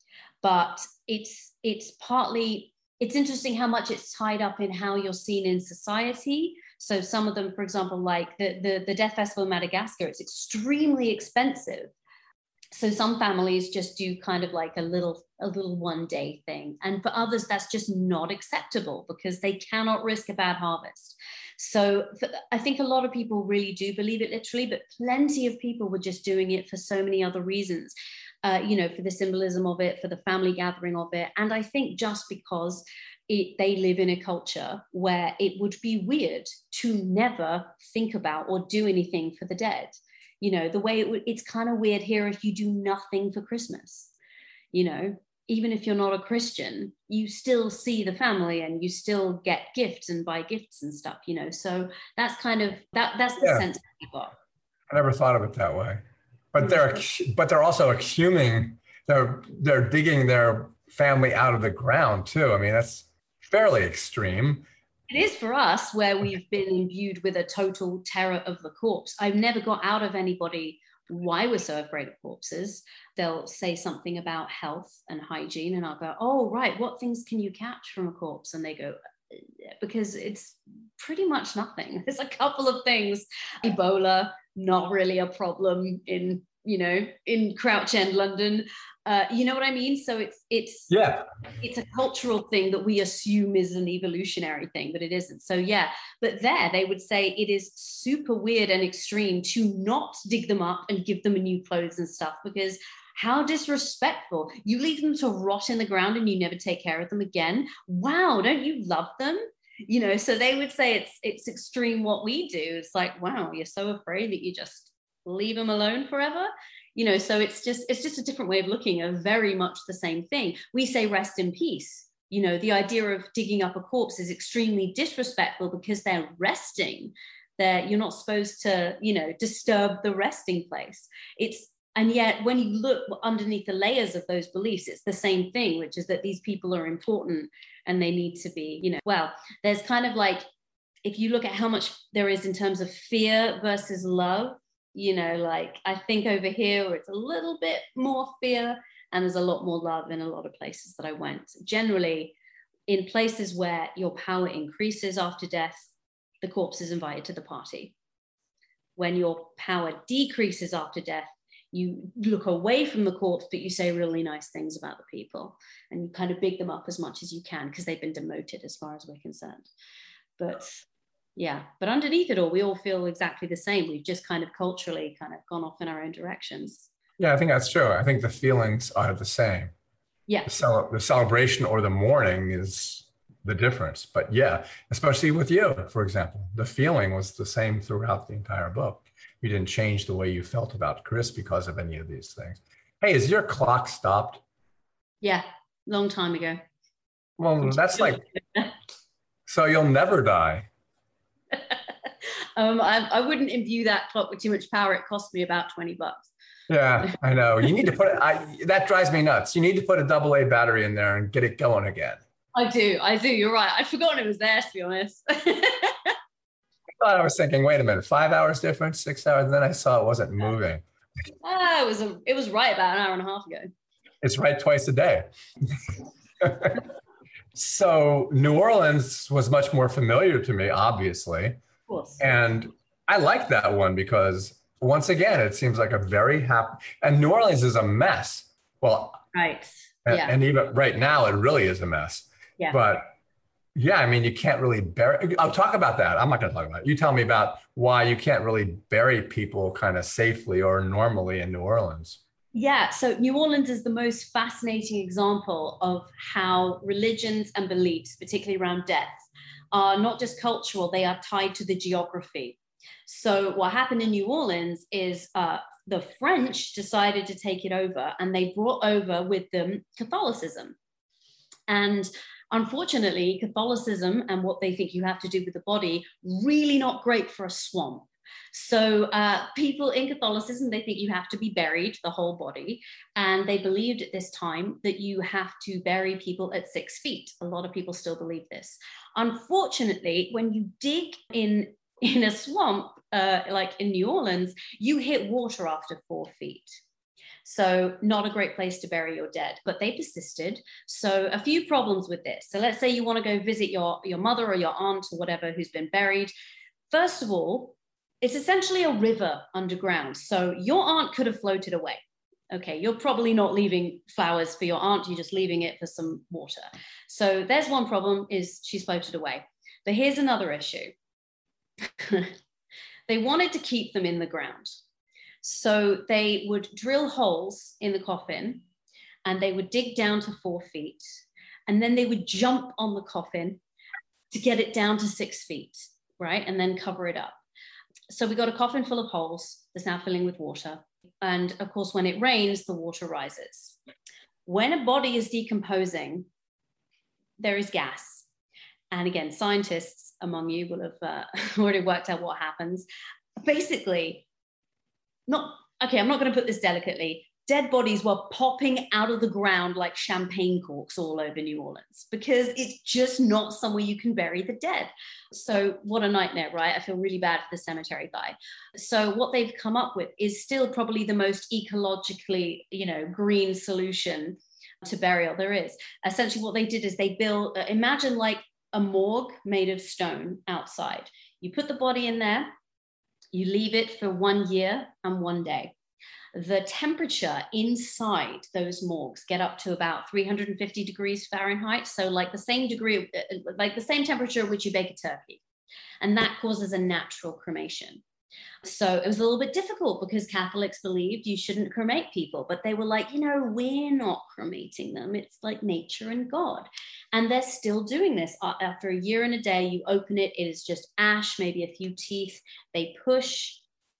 But it's it's partly, it's interesting how much it's tied up in how you're seen in society. So some of them, for example, like the, the, the Death Festival in Madagascar, it's extremely expensive. So some families just do kind of like a little a little one day thing. And for others, that's just not acceptable because they cannot risk a bad harvest. So I think a lot of people really do believe it literally, but plenty of people were just doing it for so many other reasons. Uh, you know, for the symbolism of it, for the family gathering of it. And I think just because it, they live in a culture where it would be weird to never think about or do anything for the dead. You know, the way it w- it's kind of weird here if you do nothing for Christmas. You know, even if you're not a Christian, you still see the family and you still get gifts and buy gifts and stuff, you know. So that's kind of, that. that's the Yeah. sense I got. I never thought of it that way. But they're but they're also exhuming, they're they're digging their family out of the ground too. I mean, that's fairly extreme. It is for us, where we've been imbued with a total terror of the corpse. I've never got out of anybody why we're so afraid of corpses. They'll say something about health and hygiene, and I'll go, oh, right, what things can you catch from a corpse? And they go, because it's pretty much nothing. There's a couple of things. Ebola, not really a problem in, you know, in Crouch End, London. Uh, you know what I mean? So it's it's Yeah. it's a cultural thing that we assume is an evolutionary thing, but it isn't. So yeah, but there they would say it is super weird and extreme to not dig them up and give them a new clothes and stuff, because how disrespectful. You leave them to rot in the ground and you never take care of them again. Wow, don't you love them? You know, so they would say it's it's extreme what we do. It's like, wow, you're so afraid that you just leave them alone forever. You know, so it's just it's just a different way of looking at very much the same thing. We say rest in peace. You know, the idea of digging up a corpse is extremely disrespectful because they're resting. They're, you're not supposed to, you know, disturb the resting place. It's and yet when you look underneath the layers of those beliefs, it's the same thing, which is that these people are important and they need to be, you know, well, there's kind of like, if you look at how much there is in terms of fear versus love, you know, like I think over here it's a little bit more fear and there's a lot more love in a lot of places that I went. Generally, in places where your power increases after death, the corpse is invited to the party. When your power decreases after death, you look away from the corpse, but you say really nice things about the people and you kind of big them up as much as you can because they've been demoted as far as we're concerned. But yeah, but underneath it all, we all feel exactly the same. We've just kind of culturally kind of gone off in our own directions. Yeah, I think that's true. I think the feelings are the same. Yeah. The, cel- the celebration or the mourning is the difference. But yeah, especially with you, for example, the feeling was the same throughout the entire book. You didn't change the way you felt about Chris because of any of these things. Hey, is your clock stopped? Yeah, long time ago. Well, that's like, so you'll never die. um, I, I wouldn't imbue that clock with too much power. It cost me about twenty bucks. Yeah, I know. You need to put it, I, that drives me nuts. You need to put a double A battery in there and get it going again. I do, I do. You're right. I'd forgotten it was there, to be honest. I thought I was thinking, wait a minute, five hours difference, six hours. And then I saw it wasn't moving. Ah, it was a, it was right about an hour and a half ago. It's right twice a day. So New Orleans was much more familiar to me, obviously. Of course. And I like that one because once again, it seems like a very happy, and New Orleans is a mess. Well, right. And, yeah. and even right now, it really is a mess. Yeah. But yeah, I mean, you can't really bury, I'll talk about that. I'm not going to talk about it. You tell me about why you can't really bury people kind of safely or normally in New Orleans. Yeah, so New Orleans is the most fascinating example of how religions and beliefs, particularly around death, are not just cultural, they are tied to the geography. So what happened in New Orleans is uh, the French decided to take it over and they brought over with them Catholicism. And unfortunately, Catholicism and what they think you have to do with the body, really not great for a swamp. So uh, people in Catholicism, they think you have to be buried, the whole body. And they believed at this time that you have to bury people at six feet. A lot of people still believe this. Unfortunately, when you dig in, in a swamp, uh, like in New Orleans, you hit water after four feet. So not a great place to bury your dead, but they persisted. So a few problems with this. So let's say you want to go visit your, your mother or your aunt or whatever who's been buried. First of all, it's essentially a river underground. So your aunt could have floated away. Okay, you're probably not leaving flowers for your aunt, you're just leaving it for some water. So there's one problem, is she's floated away. But here's another issue. They wanted to keep them in the ground. So they would drill holes in the coffin and they would dig down to four feet. And then they would jump on the coffin to get it down to six feet, right? And then cover it up. So we got a coffin full of holes that's now filling with water. And of course, when it rains, the water rises. When a body is decomposing, there is gas. And again, scientists among you will have uh, already worked out what happens. Basically, not, okay, I'm not going to put this delicately. Dead bodies were popping out of the ground like champagne corks all over New Orleans because it's just not somewhere you can bury the dead. So what a nightmare, right? I feel really bad for the cemetery guy. So what they've come up with is still probably the most ecologically, you know, green solution to burial there is. Essentially what they did is they built, uh, imagine like a morgue made of stone outside. You put the body in there, you leave it for one year and one day. The temperature inside those morgues get up to about three hundred fifty degrees Fahrenheit. So like the same degree, like the same temperature at which you bake a turkey. And that causes a natural cremation. So it was a little bit difficult because Catholics believed you shouldn't cremate people, but they were like, you know, we're not cremating them. It's like nature and God. And they're still doing this. After a year and a day, you open it, it is just ash, maybe a few teeth. They push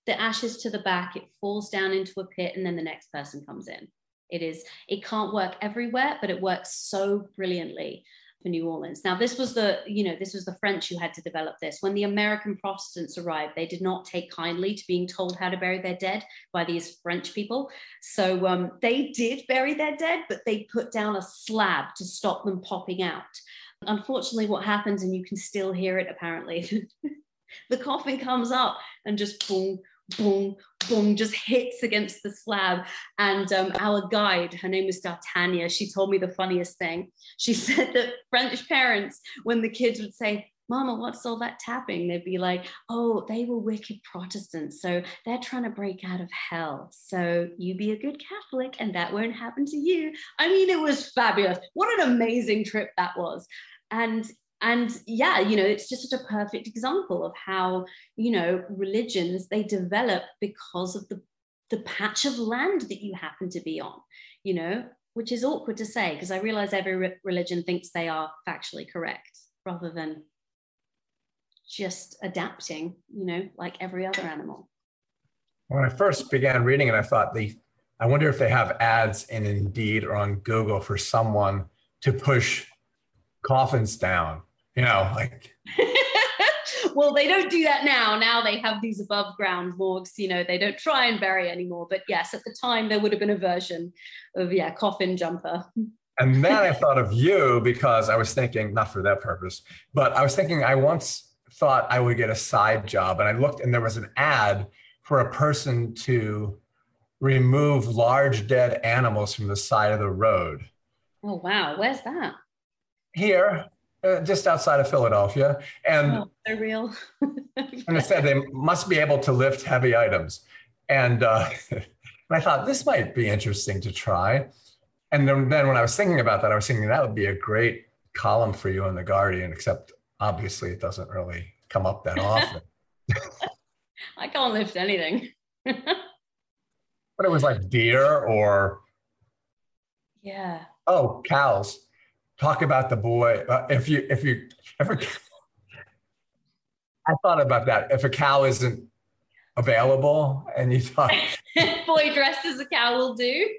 the ashes to the back, it falls down into a pit, and then the next person comes in. It is, it can't work everywhere, but it works so brilliantly for New Orleans. Now, this was the, you know, this was the French who had to develop this. When the American Protestants arrived, they did not take kindly to being told how to bury their dead by these French people. So um, they did bury their dead, but they put down a slab to stop them popping out. Unfortunately, what happens, and you can still hear it apparently, the coffin comes up and just boom, boom, boom, just hits against the slab. And um, our guide, her name was D'Artagnan, she told me the funniest thing. She said that French parents, when the kids would say, Mama, what's all that tapping? They'd be like, oh, they were wicked Protestants, so they're trying to break out of hell. So you be a good Catholic and that won't happen to you. I mean, it was fabulous. What an amazing trip that was. And And yeah, you know, it's just such a perfect example of how, you know, religions, they develop because of the, the patch of land that you happen to be on, you know, which is awkward to say, because I realize every re- religion thinks they are factually correct rather than just adapting, you know, like every other animal. When I first began reading it, I thought, the, I wonder if they have ads in Indeed or on Google for someone to push coffins down. You know, like. Well, they don't do that now. Now they have these above ground morgues, you know, they don't try and bury anymore. But yes, at the time, there would have been a version of, yeah, coffin jumper. And then I thought of you because I was thinking, not for that purpose, but I was thinking I once thought I would get a side job. And I looked and there was an ad for a person to remove large dead animals from the side of the road. Oh, wow. Where's that? Here. Uh, just outside of Philadelphia. And oh, they're real. And it said they must be able to lift heavy items. And, uh, and I thought this might be interesting to try. And then, then when I was thinking about that, I was thinking that would be a great column for you in The Guardian, except obviously it doesn't really come up that often. I can't lift anything. But it was like deer or. Yeah. Oh, cows. Talk about the boy. Uh, if you, if you ever, I thought about that. If a cow isn't available and you talk. Boy dressed as a cow will do.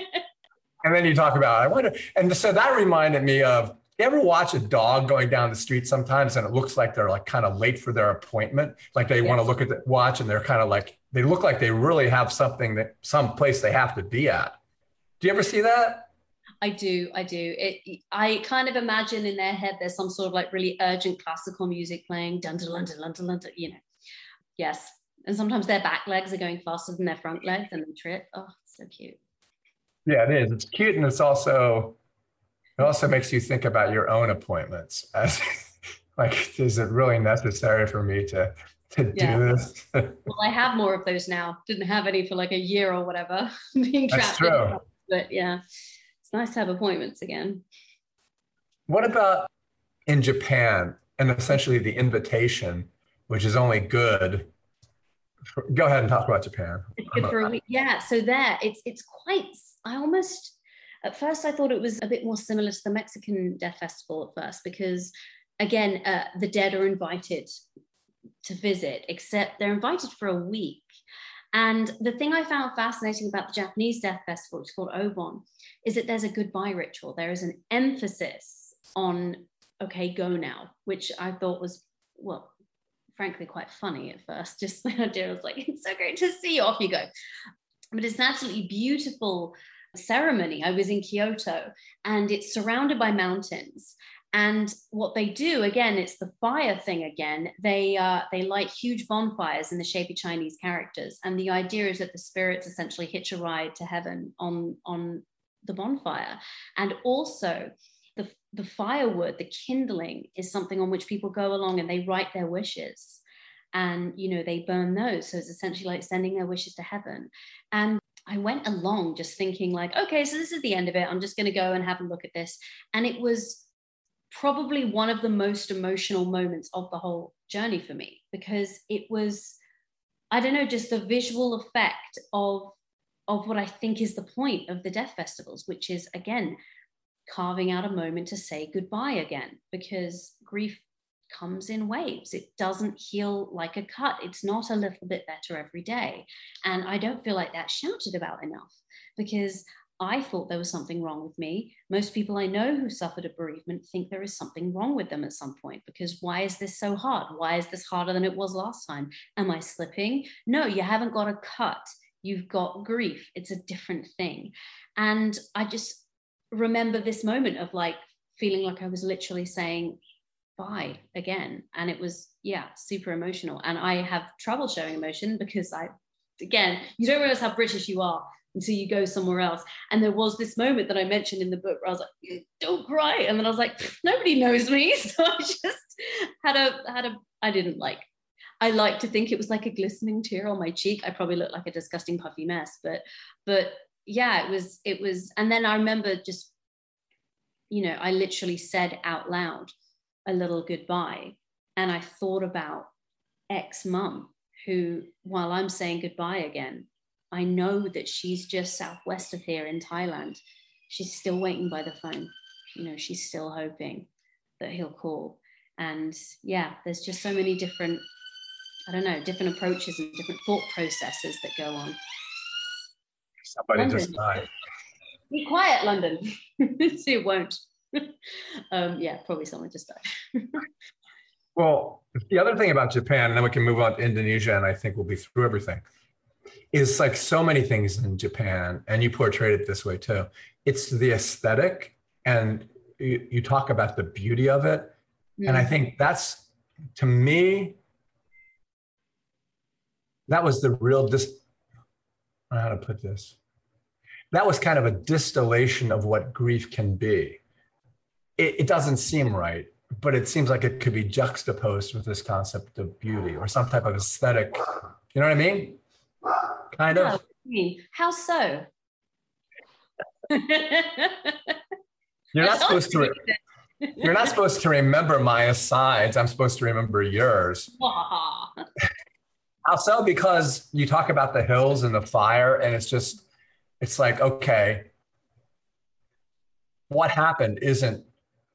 And then you talk about, I wonder, and so that reminded me of, you ever watch a dog going down the street sometimes and it looks like they're like kind of late for their appointment? Like they yes. want to look at the watch and they're kind of like, they look like they really have something that some place they have to be at. Do you ever see that? I do, I do. It. I kind of imagine in their head there's some sort of like really urgent classical music playing, dun dun dun dun dun dun, you know. Yes, and sometimes their back legs are going faster than their front legs, and they trip. Oh, it's so cute. Yeah, it is. It's cute, and it's also it also makes you think about your own appointments. As like, is it really necessary for me to to yeah. do this? Well, I have more of those now. Didn't have any for like a year or whatever. Being trapped. That's true. In, but yeah. Nice to have appointments again. What about in Japan and essentially the invitation, which is only good? For, go ahead and talk about Japan. It's good for a week. Yeah. So there, it's it's quite. I almost at first I thought it was a bit more similar to the Mexican Death Festival at first because, again, uh, the dead are invited to visit, except they're invited for a week. And the thing I found fascinating about the Japanese Death Festival, which is called Obon, is that there's a goodbye ritual. There is an emphasis on, okay, go now, which I thought was, well, frankly, quite funny at first. Just the idea was like, it's so great to see you, off you go. But it's an absolutely beautiful ceremony. I was in Kyoto and it's surrounded by mountains. And what they do, again, it's the fire thing again. They uh, they light huge bonfires in the shape of Chinese characters. And the idea is that the spirits essentially hitch a ride to heaven on, on the bonfire. And also the, the firewood, the kindling is something on which people go along and they write their wishes. And, you know, they burn those. So it's essentially like sending their wishes to heaven. And I went along just thinking like, okay, so this is the end of it. I'm just going to go and have a look at this. And it was probably one of the most emotional moments of the whole journey for me, because it was, I don't know, just the visual effect of, of what I think is the point of the death festivals, which is, again, carving out a moment to say goodbye again, because grief comes in waves. It doesn't heal like a cut. It's not a little bit better every day. And I don't feel like that's shouted about enough, because I thought there was something wrong with me. Most people I know who suffered a bereavement think there is something wrong with them at some point, because why is this so hard? Why is this harder than it was last time? Am I slipping? No, you haven't got a cut. You've got grief. It's a different thing. And I just remember this moment of like feeling like I was literally saying bye again. And it was, yeah, super emotional. And I have trouble showing emotion because I, again, you don't realize how British you are until you go somewhere else. And there was this moment that I mentioned in the book where I was like, don't cry. And then I was like, nobody knows me. So I just had a, had a, I didn't like, I like to think it was like a glistening tear on my cheek. I probably looked like a disgusting puffy mess, but, but yeah, it was, it was. And then I remember just, you know, I literally said out loud a little goodbye. And I thought about ex-mum who, while I'm saying goodbye again, I know that she's just southwest of here in Thailand. She's still waiting by the phone. You know, she's still hoping that he'll call. And yeah, there's just so many different, I don't know, different approaches and different thought processes that go on. Somebody London. just died. Be quiet, London. See, it won't. um, yeah, probably someone just died. Well, the other thing about Japan, and then we can move on to Indonesia, and I think we'll be through everything, is like so many things in Japan, and you portrayed it this way too. It's the aesthetic, and you, you talk about the beauty of it. Mm. And I think that's, to me, that was the real, dis- I don't know how to put this. That was kind of a distillation of what grief can be. It, it doesn't seem right, but it seems like it could be juxtaposed with this concept of beauty or some type of aesthetic. You know what I mean? Kind of. How so? You're not supposed to. Re- you're not supposed to remember my asides. I'm supposed to remember yours. How so? Because you talk about the hills and the fire, and it's just, it's like, okay, what happened isn't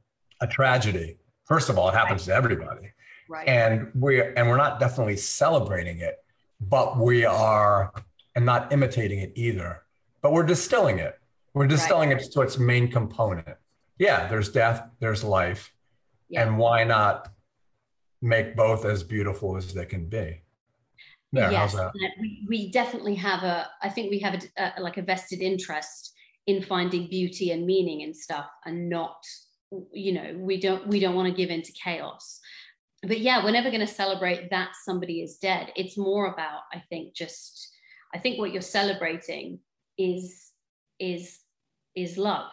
a tragedy. First of all, it happens right. to everybody, right? And we and we're not definitely celebrating it, but we are, and not imitating it either. But we're distilling it. We're distilling right. it to its main component. Yeah, there's death, there's life, yeah. And why not make both as beautiful as they can be? There, yes, we, we definitely have a, I think we have a, a, like a vested interest in finding beauty and meaning in stuff, and not, you know, we don't, we don't want to give in to chaos. But yeah, we're never going to celebrate that somebody is dead. It's more about, I think, just, I think what you're celebrating is, is, is love.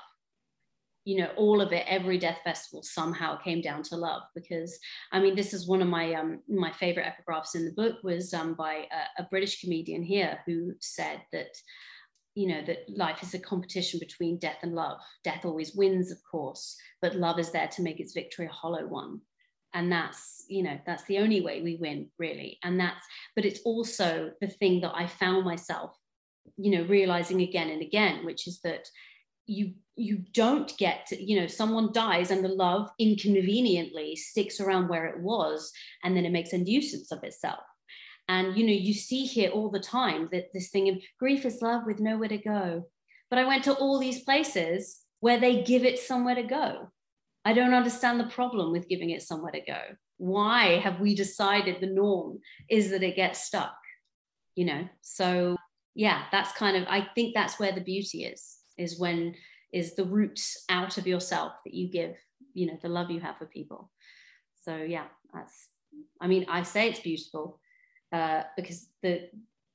You know, all of it, every death festival somehow came down to love, because, I mean, this is one of my um, my favorite epigraphs in the book was um, by a, a British comedian here who said that, you know, that life is a competition between death and love. Death always wins, of course, but love is there to make its victory a hollow one. And that's, you know, that's the only way we win, really. And that's, but it's also the thing that I found myself, you know, realizing again and again, which is that you you don't get to, you know, someone dies and the love inconveniently sticks around where it was, and then it makes a nuisance of itself. And, you know, you see here all the time that this thing of grief is love with nowhere to go. But I went to all these places where they give it somewhere to go. I don't understand the problem with giving it somewhere to go. Why have we decided the norm is that it gets stuck, you know? So yeah, that's kind of, I think that's where the beauty is. is when is the roots out of yourself that you give, you know, the love you have for people. So yeah, that's, I mean, I say it's beautiful uh, because the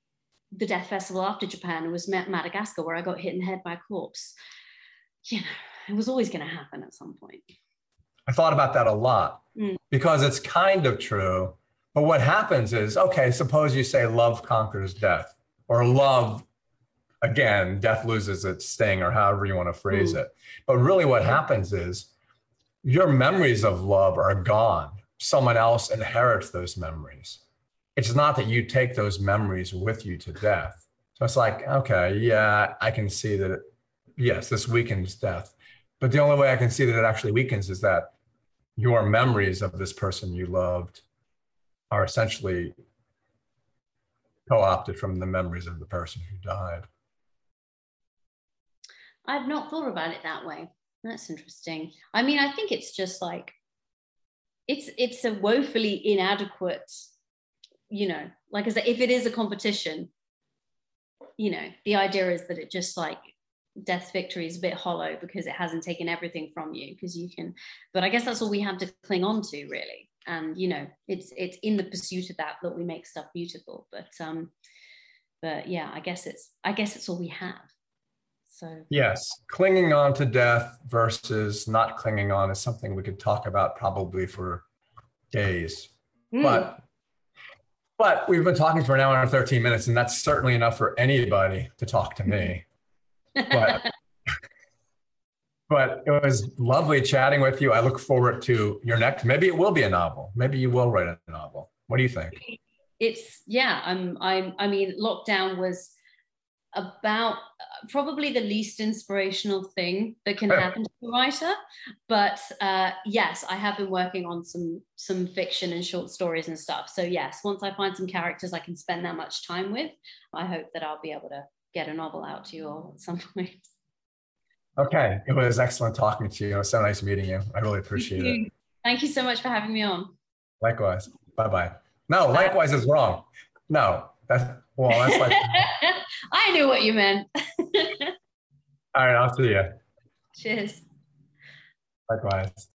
the death festival after Japan was Madagascar, where I got hit in the head by a corpse. You know, it was always going to happen at some point. I thought about that a lot mm. because it's kind of true. But what happens is, okay, suppose you say love conquers death, or love, again, death loses its sting, or however you want to phrase mm. it. But really what happens is your memories of love are gone. Someone else inherits those memories. It's not that you take those memories with you to death. So it's like, okay, yeah, I can see that, it, yes, this weakens death. But the only way I can see that it actually weakens is that your memories of this person you loved are essentially co-opted from the memories of the person who died. I've not thought about it that way. That's interesting. I mean, I think it's just like, it's it's a woefully inadequate, you know, like I said, if it is a competition, you know, the idea is that it just like, death's victory is a bit hollow because it hasn't taken everything from you, because you can, but I guess that's all we have to cling on to, really. And, you know, it's it's in the pursuit of that that we make stuff beautiful. But um, but yeah, I guess it's I guess it's all we have. So yes, clinging on to death versus not clinging on is something we could talk about probably for days. Mm. But but we've been talking for an hour and thirteen minutes, and that's certainly enough for anybody to talk to me. But but it was lovely chatting with you. I look forward to your next. Maybe it will be a novel. Maybe you will write a novel. What do you think? It's yeah. I'm. I'm. I mean, lockdown was about probably the least inspirational thing that can happen to a writer. But uh, yes, I have been working on some some fiction and short stories and stuff. So yes, once I find some characters I can spend that much time with, I hope that I'll be able to get a novel out to you all at some point. Okay, it was excellent talking to you. It was so nice meeting you. I really appreciate it. Thank you so much for having me on. Likewise. Bye-bye. No, likewise is wrong. No, that's, well, that's like. I knew what you meant. All right, I'll see you. Cheers. Likewise.